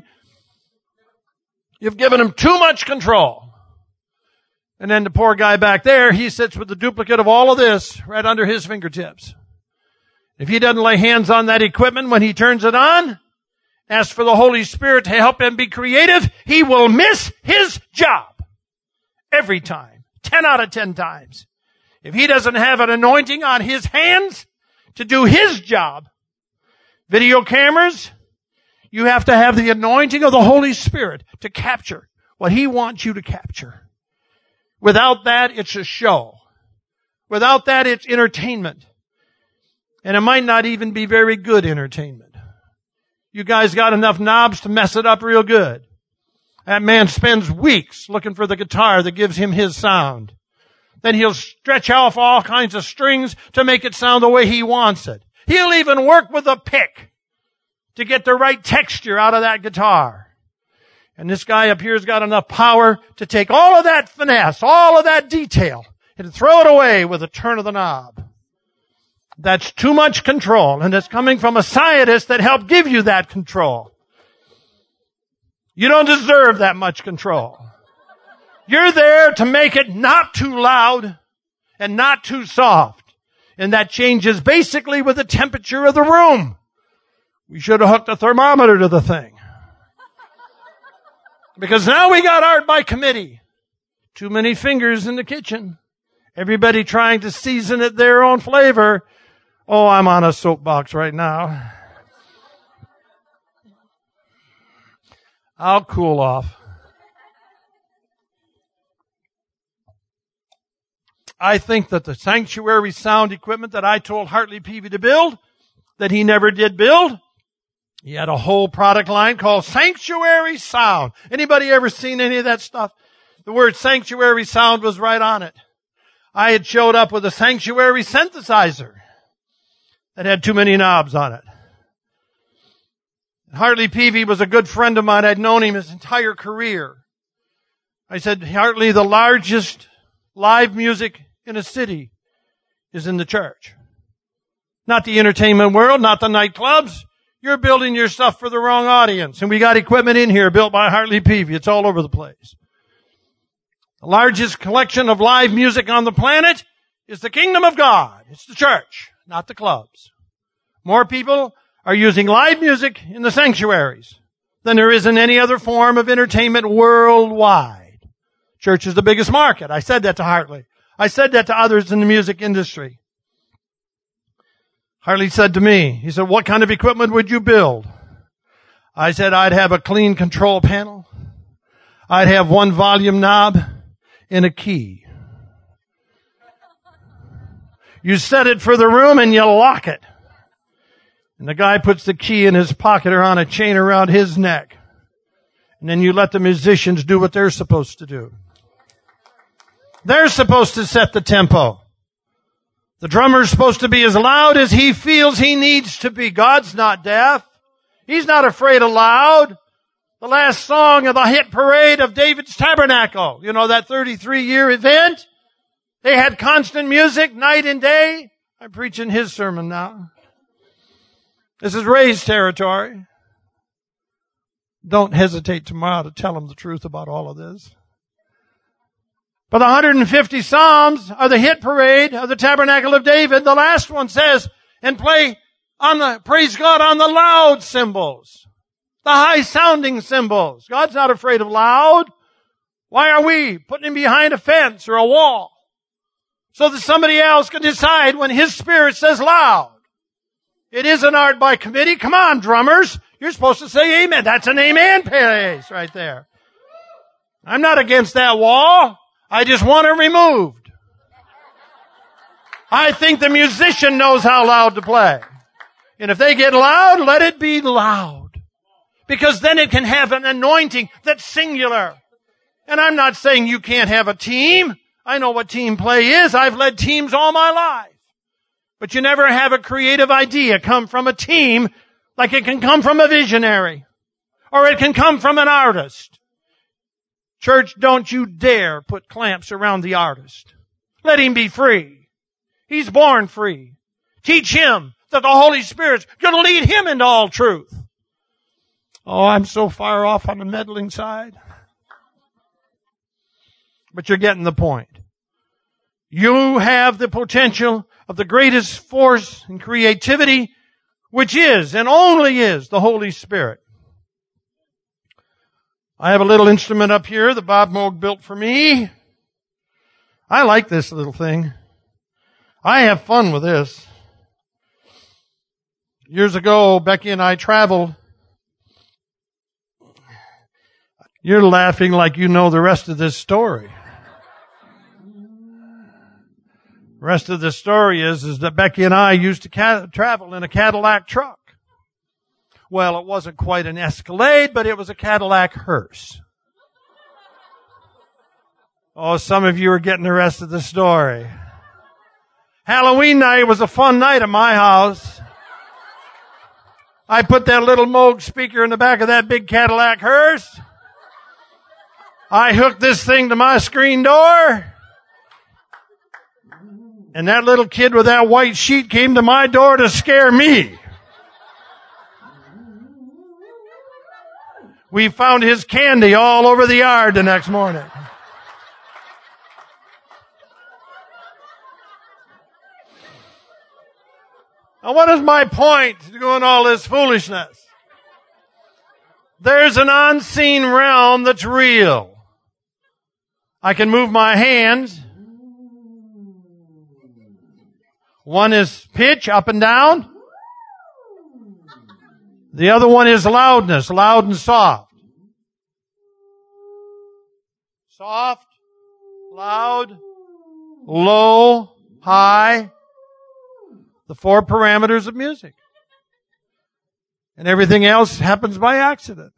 You've given them too much control. And then the poor guy back there, he sits with the duplicate of all of this right under his fingertips. If he doesn't lay hands on that equipment when he turns it on, ask for the Holy Spirit to help him be creative, he will miss his job. Every time. 10 out of 10 times. If he doesn't have an anointing on his hands to do his job, video cameras, you have to have the anointing of the Holy Spirit to capture what He wants you to capture. Without that, it's a show. Without that, it's entertainment. And it might not even be very good entertainment. You guys got enough knobs to mess it up real good. That man spends weeks looking for the guitar that gives him his sound. Then he'll stretch off all kinds of strings to make it sound the way he wants it. He'll even work with a pick to get the right texture out of that guitar. And this guy up here's got enough power to take all of that finesse, all of that detail, and throw it away with a turn of the knob. That's too much control, and it's coming from a scientist that helped give you that control. You don't deserve that much control. You're there to make it not too loud and not too soft. And that changes basically with the temperature of the room. We should have hooked a thermometer to the thing. Because now we got art by committee. Too many fingers in the kitchen. Everybody trying to season it their own flavor. Oh, I'm on a soapbox right now. I'll cool off. I think that the sanctuary sound equipment that I told Hartley Peavy to build, that he never did build, he had a whole product line called Sanctuary Sound. Anybody ever seen any of that stuff? The word Sanctuary Sound was right on it. I had showed up with a Sanctuary synthesizer that had too many knobs on it. Hartley Peavy was a good friend of mine. I'd known him his entire career. I said, Hartley, the largest live music in a city is in the church. Not the entertainment world, not the nightclubs. You're building your stuff for the wrong audience. And we got equipment in here built by Hartley Peavy. It's all over the place. The largest collection of live music on the planet is the kingdom of God. It's the church, not the clubs. More people are using live music in the sanctuaries than there is in any other form of entertainment worldwide. Church is the biggest market. I said that to Hartley. I said that to others in the music industry. Hartley said to me, he said, what kind of equipment would you build? I said, I'd have a clean control panel. I'd have one volume knob and a key. You set it for the room and you lock it. And the guy puts the key in his pocket or on a chain around his neck. And then you let the musicians do what they're supposed to do. They're supposed to set the tempo. The drummer's supposed to be as loud as he feels he needs to be. God's not deaf. He's not afraid of loud. The last song of the hit parade of David's Tabernacle, you know, that 33-year event, they had constant music night and day. I'm preaching his sermon now. This is Ray's territory. Don't hesitate tomorrow to tell him the truth about all of this. But the 150 Psalms are the hit parade of the Tabernacle of David. The last one says, and play on the, praise God, on the loud cymbals. The high sounding cymbals. God's not afraid of loud. Why are we putting him behind a fence or a wall? So that somebody else can decide when his spirit says loud. It isn't art by committee. Come on, drummers. You're supposed to say amen. That's an amen place right there. I'm not against that wall. I just want it removed. I think the musician knows how loud to play. And if they get loud, let it be loud. Because then it can have an anointing that's singular. And I'm not saying you can't have a team. I know what team play is. I've led teams all my life. But you never have a creative idea come from a team like it can come from a visionary. Or it can come from an artist. Church, don't you dare put clamps around the artist. Let him be free. He's born free. Teach him that the Holy Spirit's going to lead him into all truth. Oh, I'm so far off on the meddling side. But you're getting the point. You have the potential of the greatest force and creativity, which is and only is the Holy Spirit. I have a little instrument up here that Bob Moog built for me. I like this little thing. I have fun with this. Years ago, Becky and I traveled. You're laughing like you know the rest of this story. The rest of the story is that Becky and I used to travel in a Cadillac truck. Well, it wasn't quite an Escalade, but it was a Cadillac hearse. Oh, some of you are getting the rest of the story. Halloween night was a fun night at my house. I put that little Moog speaker in the back of that big Cadillac hearse. I hooked this thing to my screen door. And that little kid with that white sheet came to my door to scare me. We found his candy all over the yard the next morning. Now, what is my point to doing all this foolishness? There's an unseen realm that's real. I can move my hands. One is pitch, up and down. The other one is loudness, loud and soft. Soft, loud, low, high. The 4 parameters of music. And everything else happens by accident.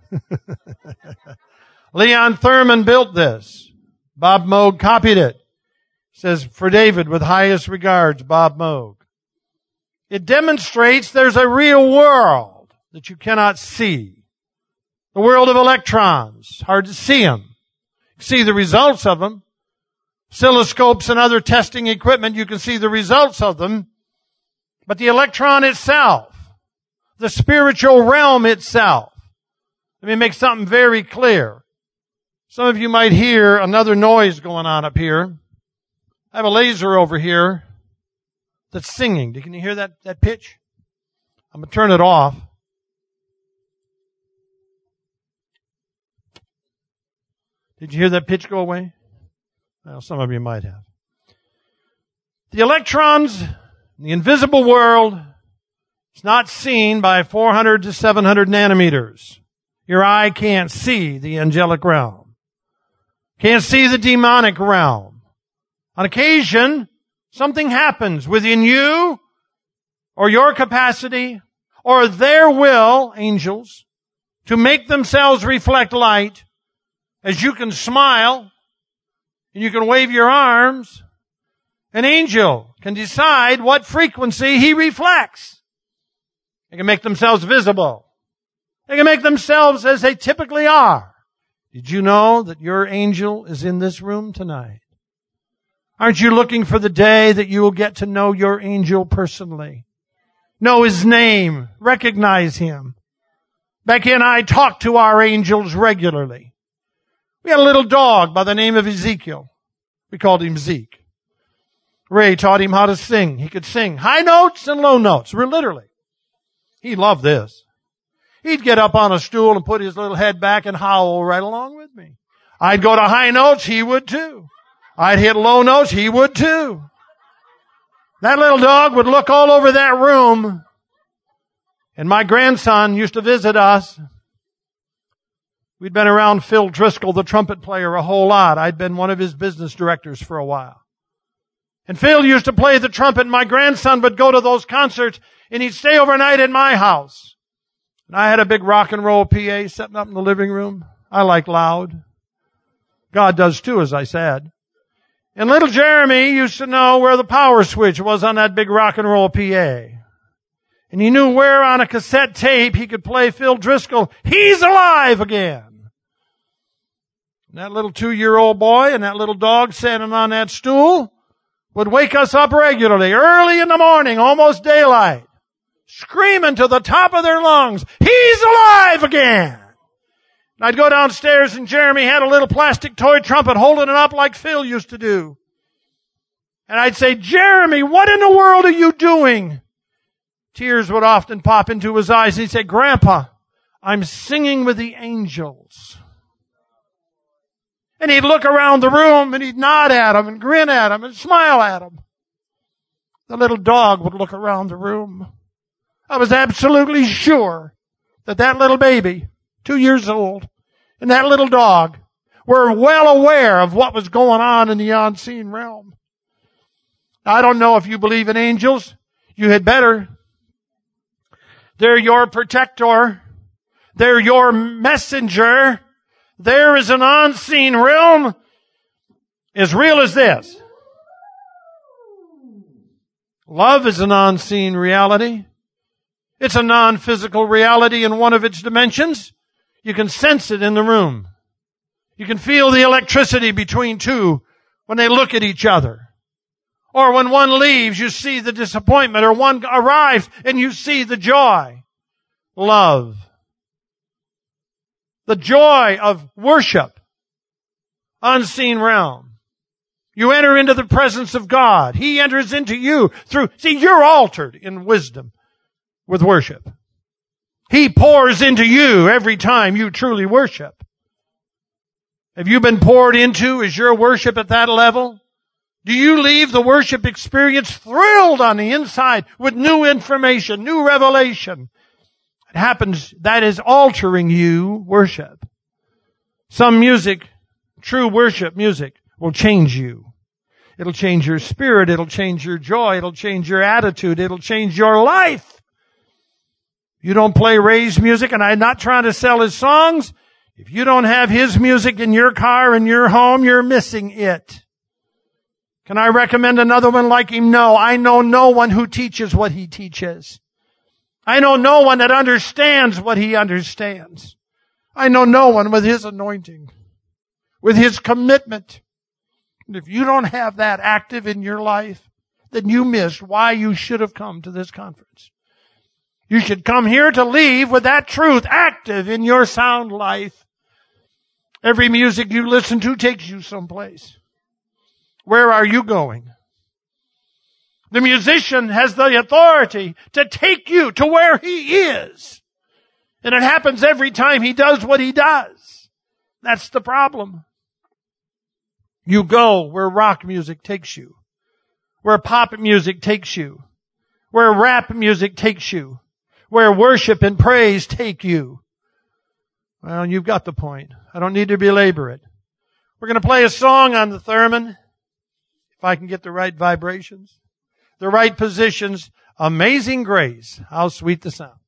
Leon Thurman built this. Bob Moog copied it. Says, for David, with highest regards, Bob Moog. It demonstrates there's a real world that you cannot see. The world of electrons. Hard to see them. See the results of them. Oscilloscopes and other testing equipment, you can see the results of them. But the electron itself, the spiritual realm itself, let me make something very clear. Some of you might hear another noise going on up here. I have a laser over here that's singing. Can you hear that pitch? I'm going to turn it off. Did you hear that pitch go away? Well, some of you might have. The electrons, the invisible world, it's not seen by 400 to 700 nanometers. Your eye can't see the angelic realm. Can't see the demonic realm. On occasion, something happens within you or your capacity or their will, angels, to make themselves reflect light. As you can smile and you can wave your arms, an angel can decide what frequency he reflects. They can make themselves visible. They can make themselves as they typically are. Did you know that your angel is in this room tonight? Aren't you looking for the day that you will get to know your angel personally? Know his name. Recognize him. Becky and I talk to our angels regularly. We had a little dog by the name of Ezekiel. We called him Zeke. Ray taught him how to sing. He could sing high notes and low notes, literally. He loved this. He'd get up on a stool and put his little head back and howl right along with me. I'd go to high notes, he would too. I'd hit low notes, he would too. That little dog would look all over that room. And my grandson used to visit us. We'd been around Phil Driscoll, the trumpet player, a whole lot. I'd been one of his business directors for a while. And Phil used to play the trumpet, and my grandson would go to those concerts, and he'd stay overnight at my house. And I had a big rock and roll PA setting up in the living room. I like loud. God does too, as I said. And little Jeremy used to know where the power switch was on that big rock and roll PA. And he knew where on a cassette tape he could play Phil Driscoll, "He's Alive Again." And that little 2-year-old boy and that little dog standing on that stool would wake us up regularly, early in the morning, almost daylight, screaming to the top of their lungs, "He's alive again!" And I'd go downstairs and Jeremy had a little plastic toy trumpet holding it up like Phil used to do. And I'd say, "Jeremy, what in the world are you doing?" Tears would often pop into his eyes. He'd say, "Grandpa, I'm singing with the angels." And he'd look around the room and he'd nod at him and grin at him and smile at him. The little dog would look around the room. I was absolutely sure that that little baby, 2 years old, and that little dog were well aware of what was going on in the unseen realm. I don't know if you believe in angels. You had better. They're your protector. They're your messenger. There is an unseen realm as real as this. Love is an unseen reality. It's a non-physical reality in one of its dimensions. You can sense it in the room. You can feel the electricity between two when they look at each other. Or when one leaves, you see the disappointment, or one arrives and you see the joy. Love. The joy of worship. Unseen realm. You enter into the presence of God. He enters into you through, see, you're altered in wisdom with worship. He pours into you every time you truly worship. Have you been poured into? Is your worship at that level? Do you leave the worship experience thrilled on the inside with new information, new revelation? It happens, that is altering you, worship. Some music, true worship music, will change you. It'll change your spirit, it'll change your joy, it'll change your attitude, it'll change your life. You don't play Ray's music, and I'm not trying to sell his songs. If you don't have his music in your car, in your home, you're missing it. Can I recommend another one like him? No. I know no one who teaches what he teaches. I know no one that understands what he understands. I know no one with his anointing, with His commitment. And if you don't have that active in your life, then you missed why you should have come to this conference. You should come here to leave with that truth active in your sound life. Every music you listen to takes you someplace. Where are you going? The musician has the authority to take you to where he is. And it happens every time he does what he does. That's the problem. You go where rock music takes you, where pop music takes you, where rap music takes you, where worship and praise take you. Well, you've got the point. I don't need to belabor it. We're going to play a song on the theremin, if I can get the right vibrations, the right positions. Amazing Grace. How sweet the sound.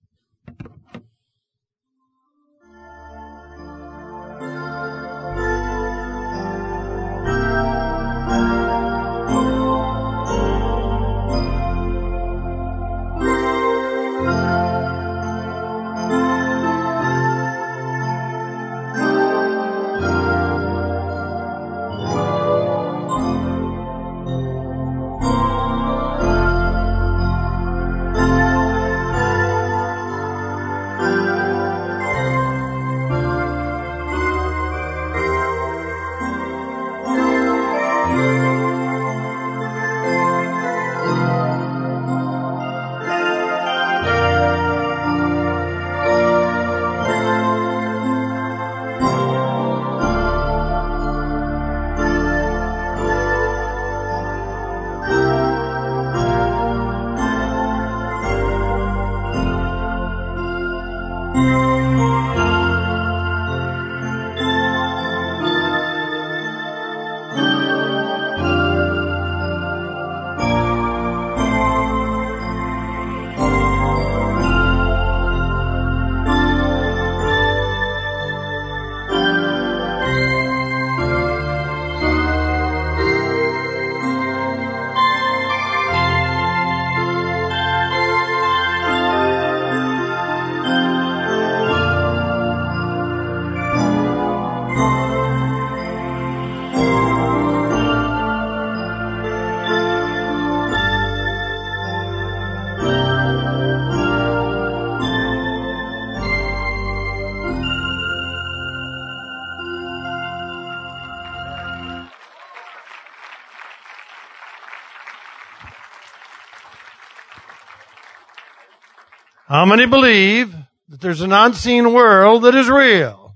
How many believe that there's an unseen world that is real?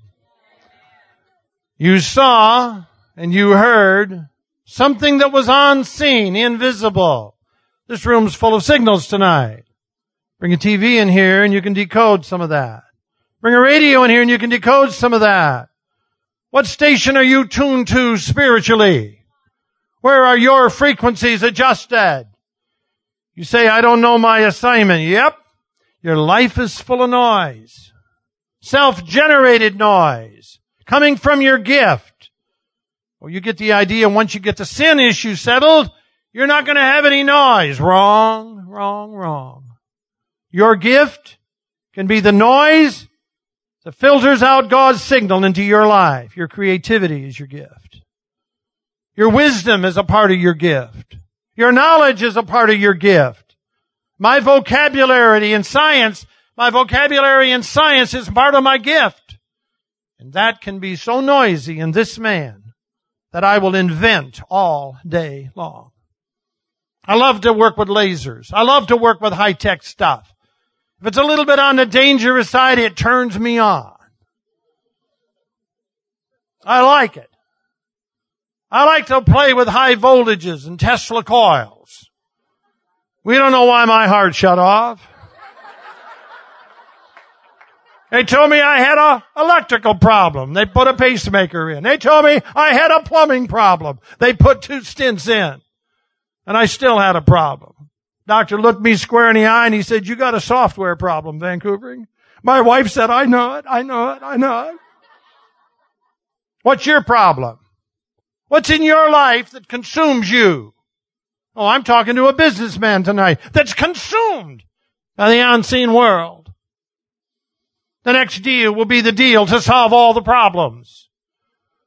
You saw and you heard something that was unseen, invisible. This room's full of signals tonight. Bring a TV in here and you can decode some of that. Bring a radio in here and you can decode some of that. What station are you tuned to spiritually? Where are your frequencies adjusted? You say, I don't know my assignment. Yep. Your life is full of noise. Self-generated noise. Coming from your gift. Well, you get the idea, once you get the sin issue settled, you're not going to have any noise. Wrong, wrong, wrong. Your gift can be the noise that filters out God's signal into your life. Your creativity is your gift. Your wisdom is a part of your gift. Your knowledge is a part of your gift. My vocabulary in science is part of my gift. And that can be so noisy in this man that I will invent all day long. I love to work with lasers. I love to work with high-tech stuff. If it's a little bit on the dangerous side, it turns me on. I like it. I like to play with high voltages and Tesla coils. We don't know why my heart shut off. They told me I had an electrical problem. They put a pacemaker in. They told me I had a plumbing problem. They put 2 stents in. And I still had a problem. Doctor looked me square in the eye and he said, you got a software problem, Vancouvering. My wife said, I know it. What's your problem? What's in your life that consumes you? Oh, I'm talking to a businessman tonight that's consumed by the unseen world. The next deal will be the deal to solve all the problems.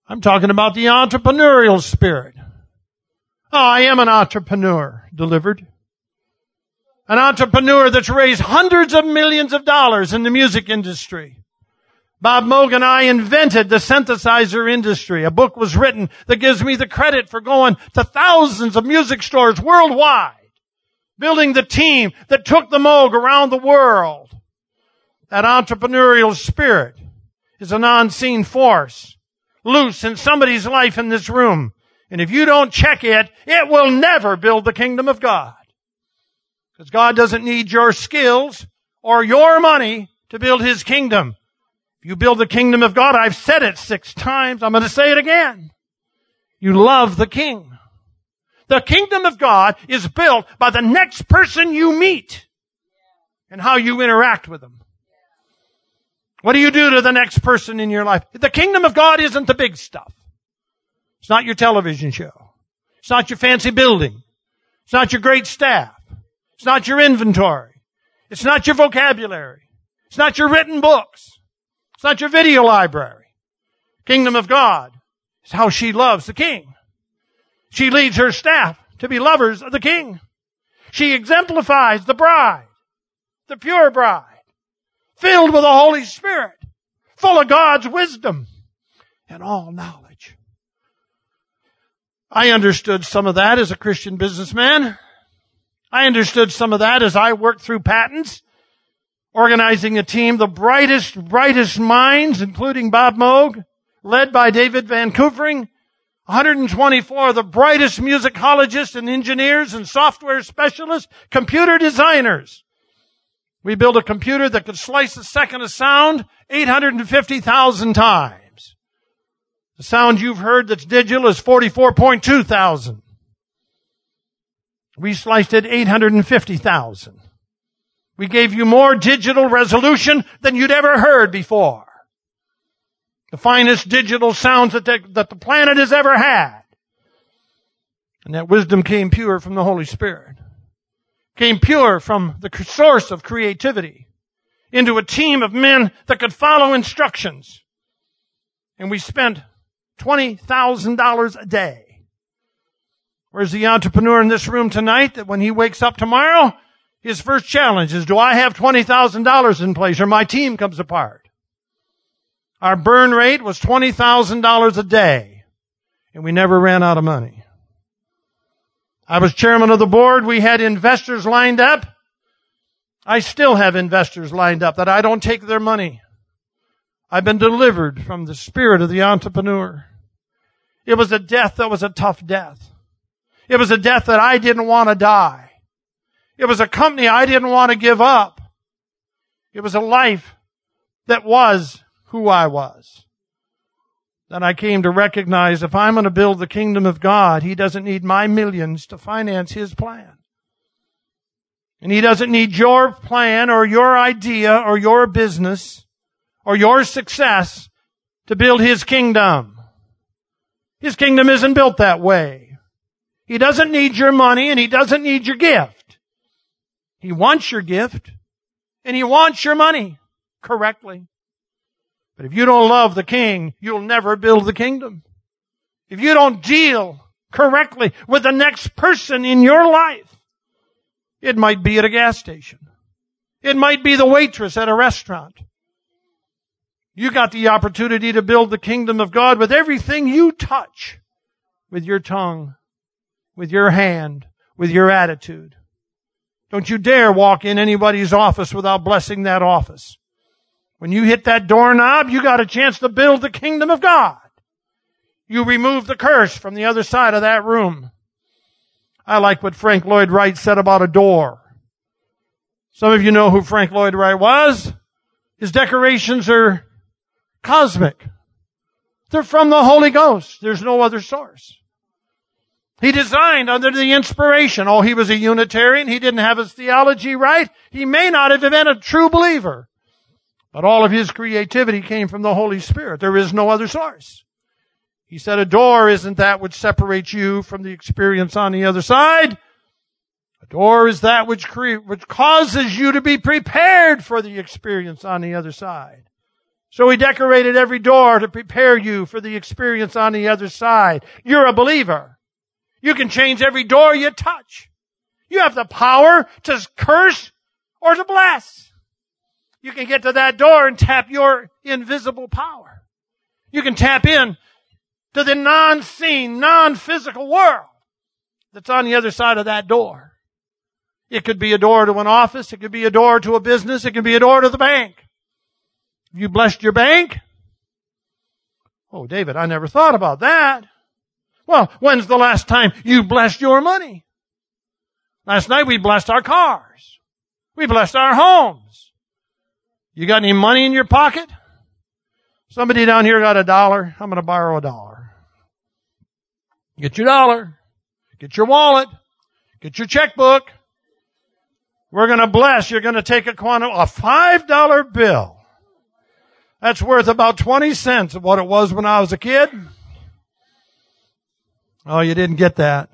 I'm talking about the entrepreneurial spirit. Oh, I am an entrepreneur, delivered. An entrepreneur that's raised hundreds of millions of dollars in the music industry. Bob Moog and I invented the synthesizer industry. A book was written that gives me the credit for going to thousands of music stores worldwide, building the team that took the Moog around the world. That entrepreneurial spirit is an unseen force, loose in somebody's life in this room. And if you don't check it, it will never build the kingdom of God. Because God doesn't need your skills or your money to build His kingdom. If you build the kingdom of God, I've said it 6 times, I'm going to say it again. You love the King. The kingdom of God is built by the next person you meet and how you interact with them. What do you do to the next person in your life? The kingdom of God isn't the big stuff. It's not your television show. It's not your fancy building. It's not your great staff. It's not your inventory. It's not your vocabulary. It's not your written books. It's not your video library. Kingdom of God is how she loves the King. She leads her staff to be lovers of the King. She exemplifies the bride, the pure bride, filled with the Holy Spirit, full of God's wisdom and all knowledge. I understood some of that as a Christian businessman. I understood some of that as I worked through patents, organizing a team, the brightest minds, including Bob Moog, led by David Van Koevering, 124 of the brightest musicologists and engineers and software specialists, computer designers. We built a computer that could slice a second of sound 850,000 times. The sound you've heard that's digital is 44.2 thousand. We sliced it 850,000. We gave you more digital resolution than you'd ever heard before. The finest digital sounds that the planet has ever had. And that wisdom came pure from the Holy Spirit. Came pure from the source of creativity into a team of men that could follow instructions. And we spent $20,000 a day. Where's the entrepreneur in this room tonight that when he wakes up tomorrow, his first challenge is, do I have $20,000 in place or my team comes apart? Our burn rate was $20,000 a day, and we never ran out of money. I was chairman of the board. We had investors lined up. I still have investors lined up that I don't take their money. I've been delivered from the spirit of the entrepreneur. It was a death that was a tough death. It was a death that I didn't want to die. It was a company I didn't want to give up. It was a life that was who I was. Then I came to recognize if I'm going to build the kingdom of God, He doesn't need my millions to finance His plan. And He doesn't need your plan or your idea or your business or your success to build His kingdom. His kingdom isn't built that way. He doesn't need your money and He doesn't need your gift. He wants your gift and He wants your money correctly. But if you don't love the King, you'll never build the kingdom. If you don't deal correctly with the next person in your life, it might be at a gas station. It might be the waitress at a restaurant. You got the opportunity to build the kingdom of God with everything you touch, with your tongue, with your hand, with your attitude. Don't you dare walk in anybody's office without blessing that office. When you hit that doorknob, you got a chance to build the kingdom of God. You remove the curse from the other side of that room. I like what Frank Lloyd Wright said about a door. Some of you know who Frank Lloyd Wright was. His decorations are cosmic. They're from the Holy Ghost. There's no other source. He designed under the inspiration. Oh, he was a Unitarian. He didn't have his theology right. He may not have been a true believer. But all of his creativity came from the Holy Spirit. There is no other source. He said a door isn't that which separates you from the experience on the other side. A door is that which causes you to be prepared for the experience on the other side. So He decorated every door to prepare you for the experience on the other side. You're a believer. You can change every door you touch. You have the power to curse or to bless. You can get to that door and tap your invisible power. You can tap in to the non-seen, non-physical world that's on the other side of that door. It could be a door to an office. It could be a door to a business. It could be a door to the bank. Have you blessed your bank? Oh, David, I never thought about that. Well, when's the last time you blessed your money? Last night we blessed our cars. We blessed our homes. You got any money in your pocket? Somebody down here got $1. I'm going to borrow $1. Get your dollar. Get your wallet. Get your checkbook. We're going to bless. You're going to take a $5 bill. That's worth about 20 cents of what it was when I was a kid. Oh, you didn't get that.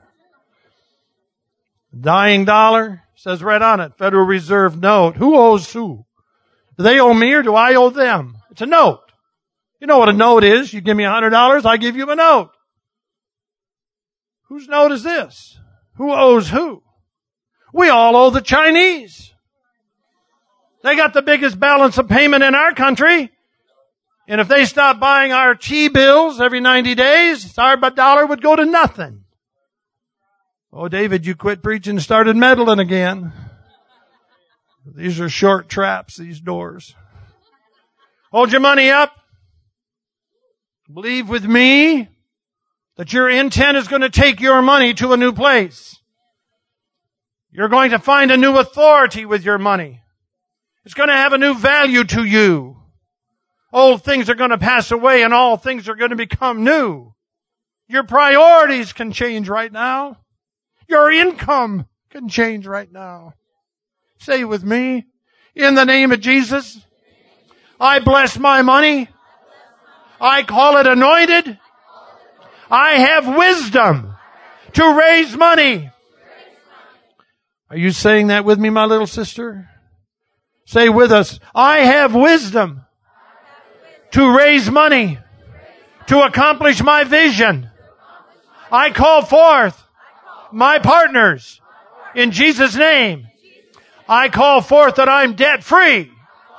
Dying dollar says right on it, Federal Reserve note. Who owes who? Do they owe me or do I owe them? It's a note. You know what a note is. You give me $100, I give you a note. Whose note is this? Who owes who? We all owe the Chinese. They got the biggest balance of payment in our country. And if they stop buying our T-bills every 90 days, our dollar would go to nothing. Oh, David, you quit preaching and started meddling again. These are short traps, these doors. Hold your money up. Believe with me that your intent is going to take your money to a new place. You're going to find a new authority with your money. It's going to have a new value to you. Old things are going to pass away and all things are going to become new. Your priorities can change right now. Your income can change right now. Say with me, in the name of Jesus, I bless my money. I call it anointed. I have wisdom to raise money. Are you saying that with me, my little sister? Say with us, I have wisdom to raise money, to accomplish my vision. I call forth my partners in Jesus' name. I call forth that I'm debt free.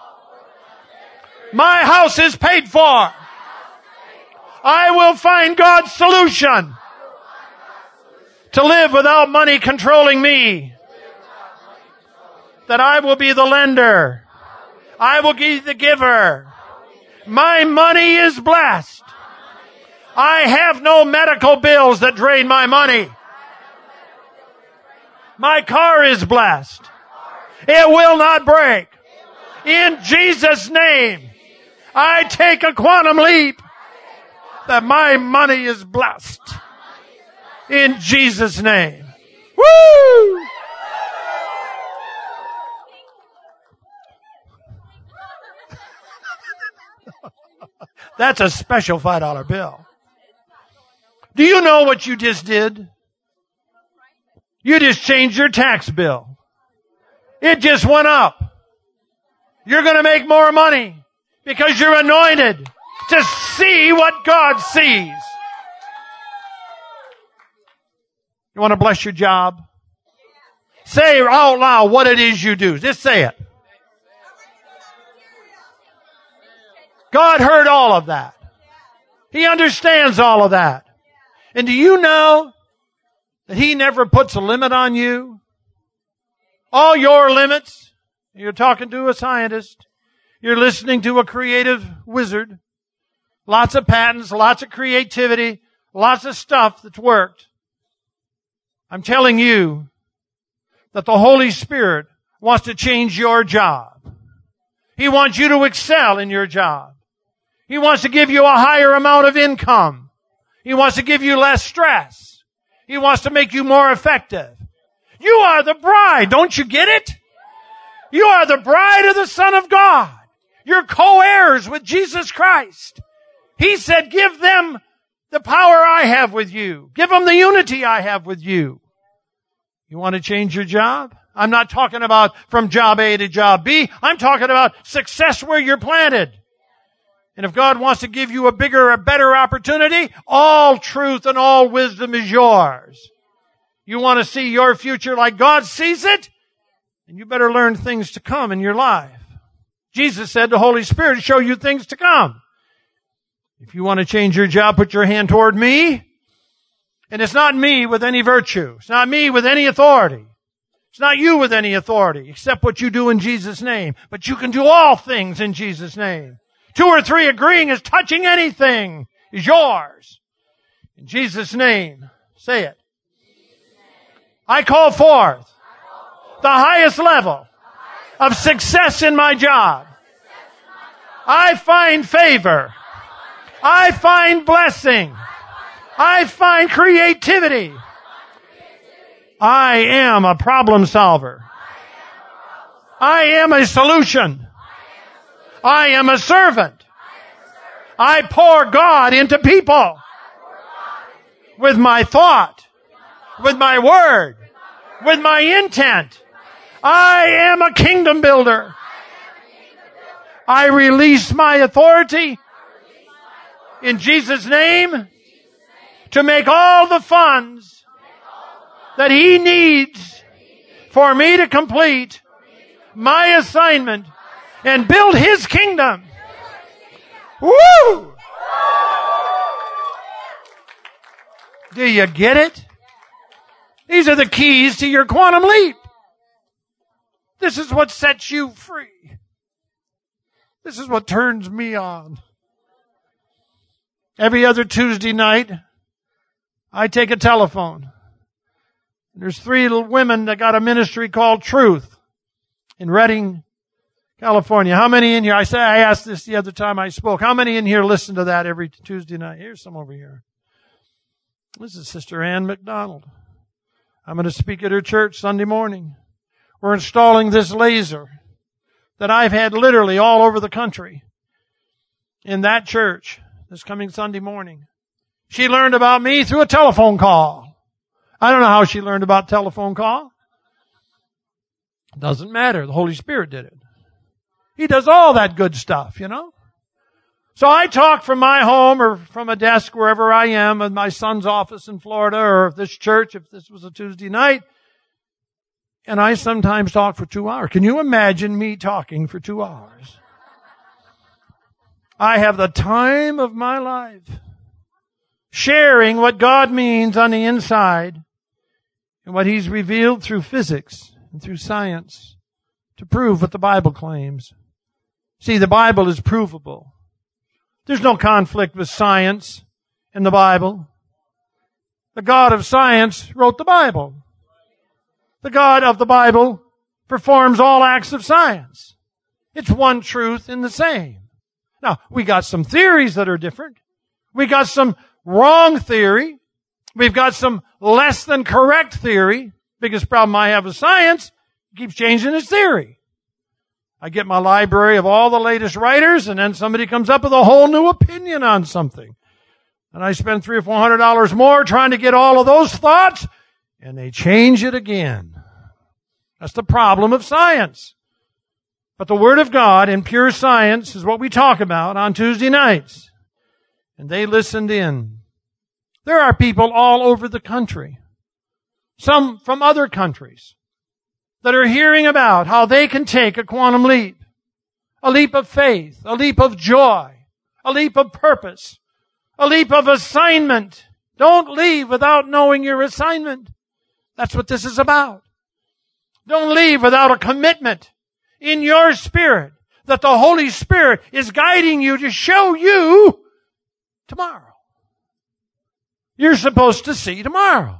My house is paid for. I will find God's solution to live without money controlling me. That I will be the lender. I will be the giver. My money is blessed. I have no medical bills that drain my money. My car is blessed. It will not break. In Jesus' name, I take a quantum leap that my money is blessed. In Jesus' name. Woo! That's a special $5 bill. Do you know what you just did? You just changed your tax bill. It just went up. You're going to make more money because you're anointed to see what God sees. You want to bless your job? Say out loud what it is you do. Just say it. God heard all of that. He understands all of that. And do you know that He never puts a limit on you? All your limits, you're talking to a scientist, you're listening to a creative wizard, lots of patents, lots of creativity, lots of stuff that's worked. I'm telling you that the Holy Spirit wants to change your job. He wants you to excel in your job. He wants to give you a higher amount of income. He wants to give you less stress. He wants to make you more effective. You are the bride. Don't you get it? You are the bride of the Son of God. You're co-heirs with Jesus Christ. He said, give them the power I have with you. Give them the unity I have with you. You want to change your job? I'm not talking about from job A to job B. I'm talking about success where you're planted. And if God wants to give you a bigger, a better opportunity, all truth and all wisdom is yours. You want to see your future like God sees it? And you better learn things to come in your life. Jesus said the Holy Spirit will show you things to come. If you want to change your job, put your hand toward me. And it's not me with any virtue. It's not me with any authority. It's not you with any authority, except what you do in Jesus' name. But you can do all things in Jesus' name. 2 or 3 agreeing is touching anything is yours. In Jesus' name, say it. I call forth the highest level of success in my job. I find favor. I find blessing. I find creativity. I am a problem solver. I am a solution. I am a servant. I pour God into people with my thought, with my word, with my intent. I am a kingdom builder. I release my authority in Jesus' name to make all the funds that He needs for me to complete my assignment and build His kingdom. Woo! Do you get it? These are the keys to your quantum leap. This is what sets you free. This is what turns me on. Every other Tuesday night, I take a telephone. There's 3 little women that got a ministry called Truth in Redding, California. How many in here? I asked this the other time I spoke. How many in here listen to that every Tuesday night? Here's some over here. This is Sister Ann McDonald. I'm going to speak at her church Sunday morning. We're installing this laser that I've had literally all over the country in that church this coming Sunday morning. She learned about me through a telephone call. I don't know how she learned about telephone call. Doesn't matter. The Holy Spirit did it. He does all that good stuff, you know. So I talk from my home or from a desk wherever I am in my son's office in Florida or this church if this was a Tuesday night. And I sometimes talk for 2 hours. Can you imagine me talking for 2 hours? I have the time of my life sharing what God means on the inside and what He's revealed through physics and through science to prove what the Bible claims. See, the Bible is provable. There's no conflict with science in the Bible. The God of science wrote the Bible. The God of the Bible performs all acts of science. It's one truth in the same. Now, we got some theories that are different. We got some wrong theory. We've got some less than correct theory. Biggest problem I have with science, it keeps changing its theory. I get my library of all the latest writers, and then somebody comes up with a whole new opinion on something. And I spend $300 or $400 more trying to get all of those thoughts, and they change it again. That's the problem of science. But the Word of God in pure science is what we talk about on Tuesday nights. And they listened in. There are people all over the country, some from other countries, that are hearing about how they can take a quantum leap of faith, a leap of joy, a leap of purpose, a leap of assignment. Don't leave without knowing your assignment. That's what this is about. Don't leave without a commitment in your spirit that the Holy Spirit is guiding you to show you tomorrow. You're supposed to see tomorrow.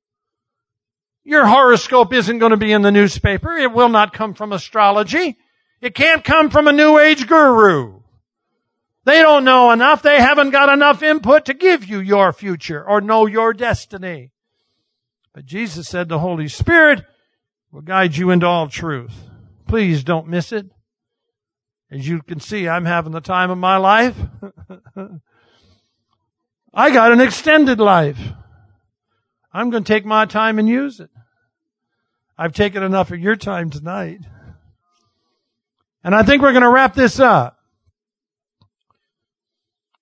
Your horoscope isn't going to be in the newspaper. It will not come from astrology. It can't come from a New Age guru. They don't know enough. They haven't got enough input to give you your future or know your destiny. But Jesus said the Holy Spirit will guide you into all truth. Please don't miss it. As you can see, I'm having the time of my life. I got an extended life. I'm going to take my time and use it. I've taken enough of your time tonight. And I think we're going to wrap this up.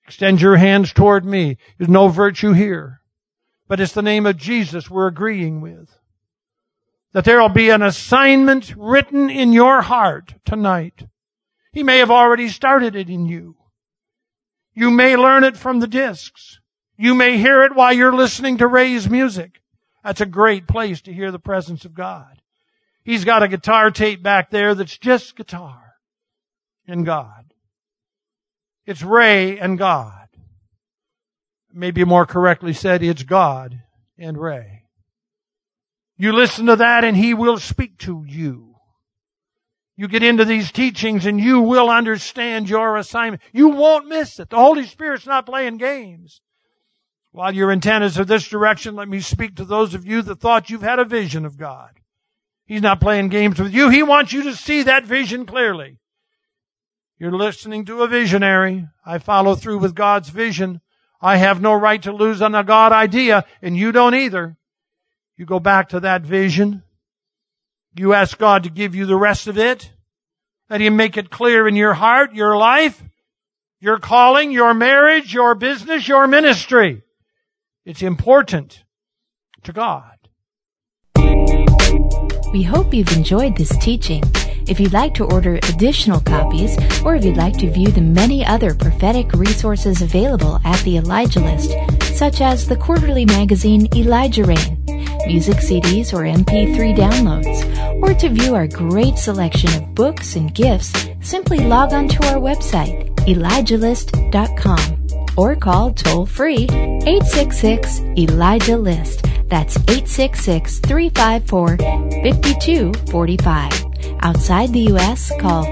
Extend your hands toward me. There's no virtue here. But it's the name of Jesus we're agreeing with. That there will be an assignment written in your heart tonight. He may have already started it in you. You may learn it from the discs. You may hear it while you're listening to Ray's music. That's a great place to hear the presence of God. He's got a guitar tape back there that's just guitar and God. It's Ray and God. Maybe more correctly said, it's God and Ray. You listen to that and He will speak to you. You get into these teachings and you will understand your assignment. You won't miss it. The Holy Spirit's not playing games. While your antennas are this direction, let me speak to those of you that thought you've had a vision of God. He's not playing games with you. He wants you to see that vision clearly. You're listening to a visionary. I follow through with God's vision. I have no right to lose on a God idea, and you don't either. You go back to that vision. You ask God to give you the rest of it. Let Him make it clear in your heart, your life, your calling, your marriage, your business, your ministry. It's important to God. We hope you've enjoyed this teaching. If you'd like to order additional copies, or if you'd like to view the many other prophetic resources available at the Elijah List, such as the quarterly magazine Elijah Rain, music CDs or MP3 downloads, or to view our great selection of books and gifts, simply log on to our website, ElijahList.com, or call toll-free 866-ELIJAH-LIST. That's 866-354-5245. Outside the U.S., call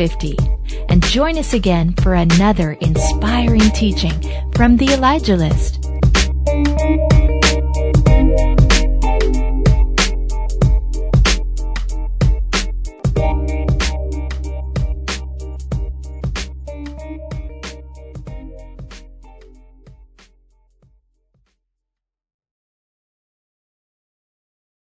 541-926-3250. And join us again for another inspiring teaching from the Elijah List.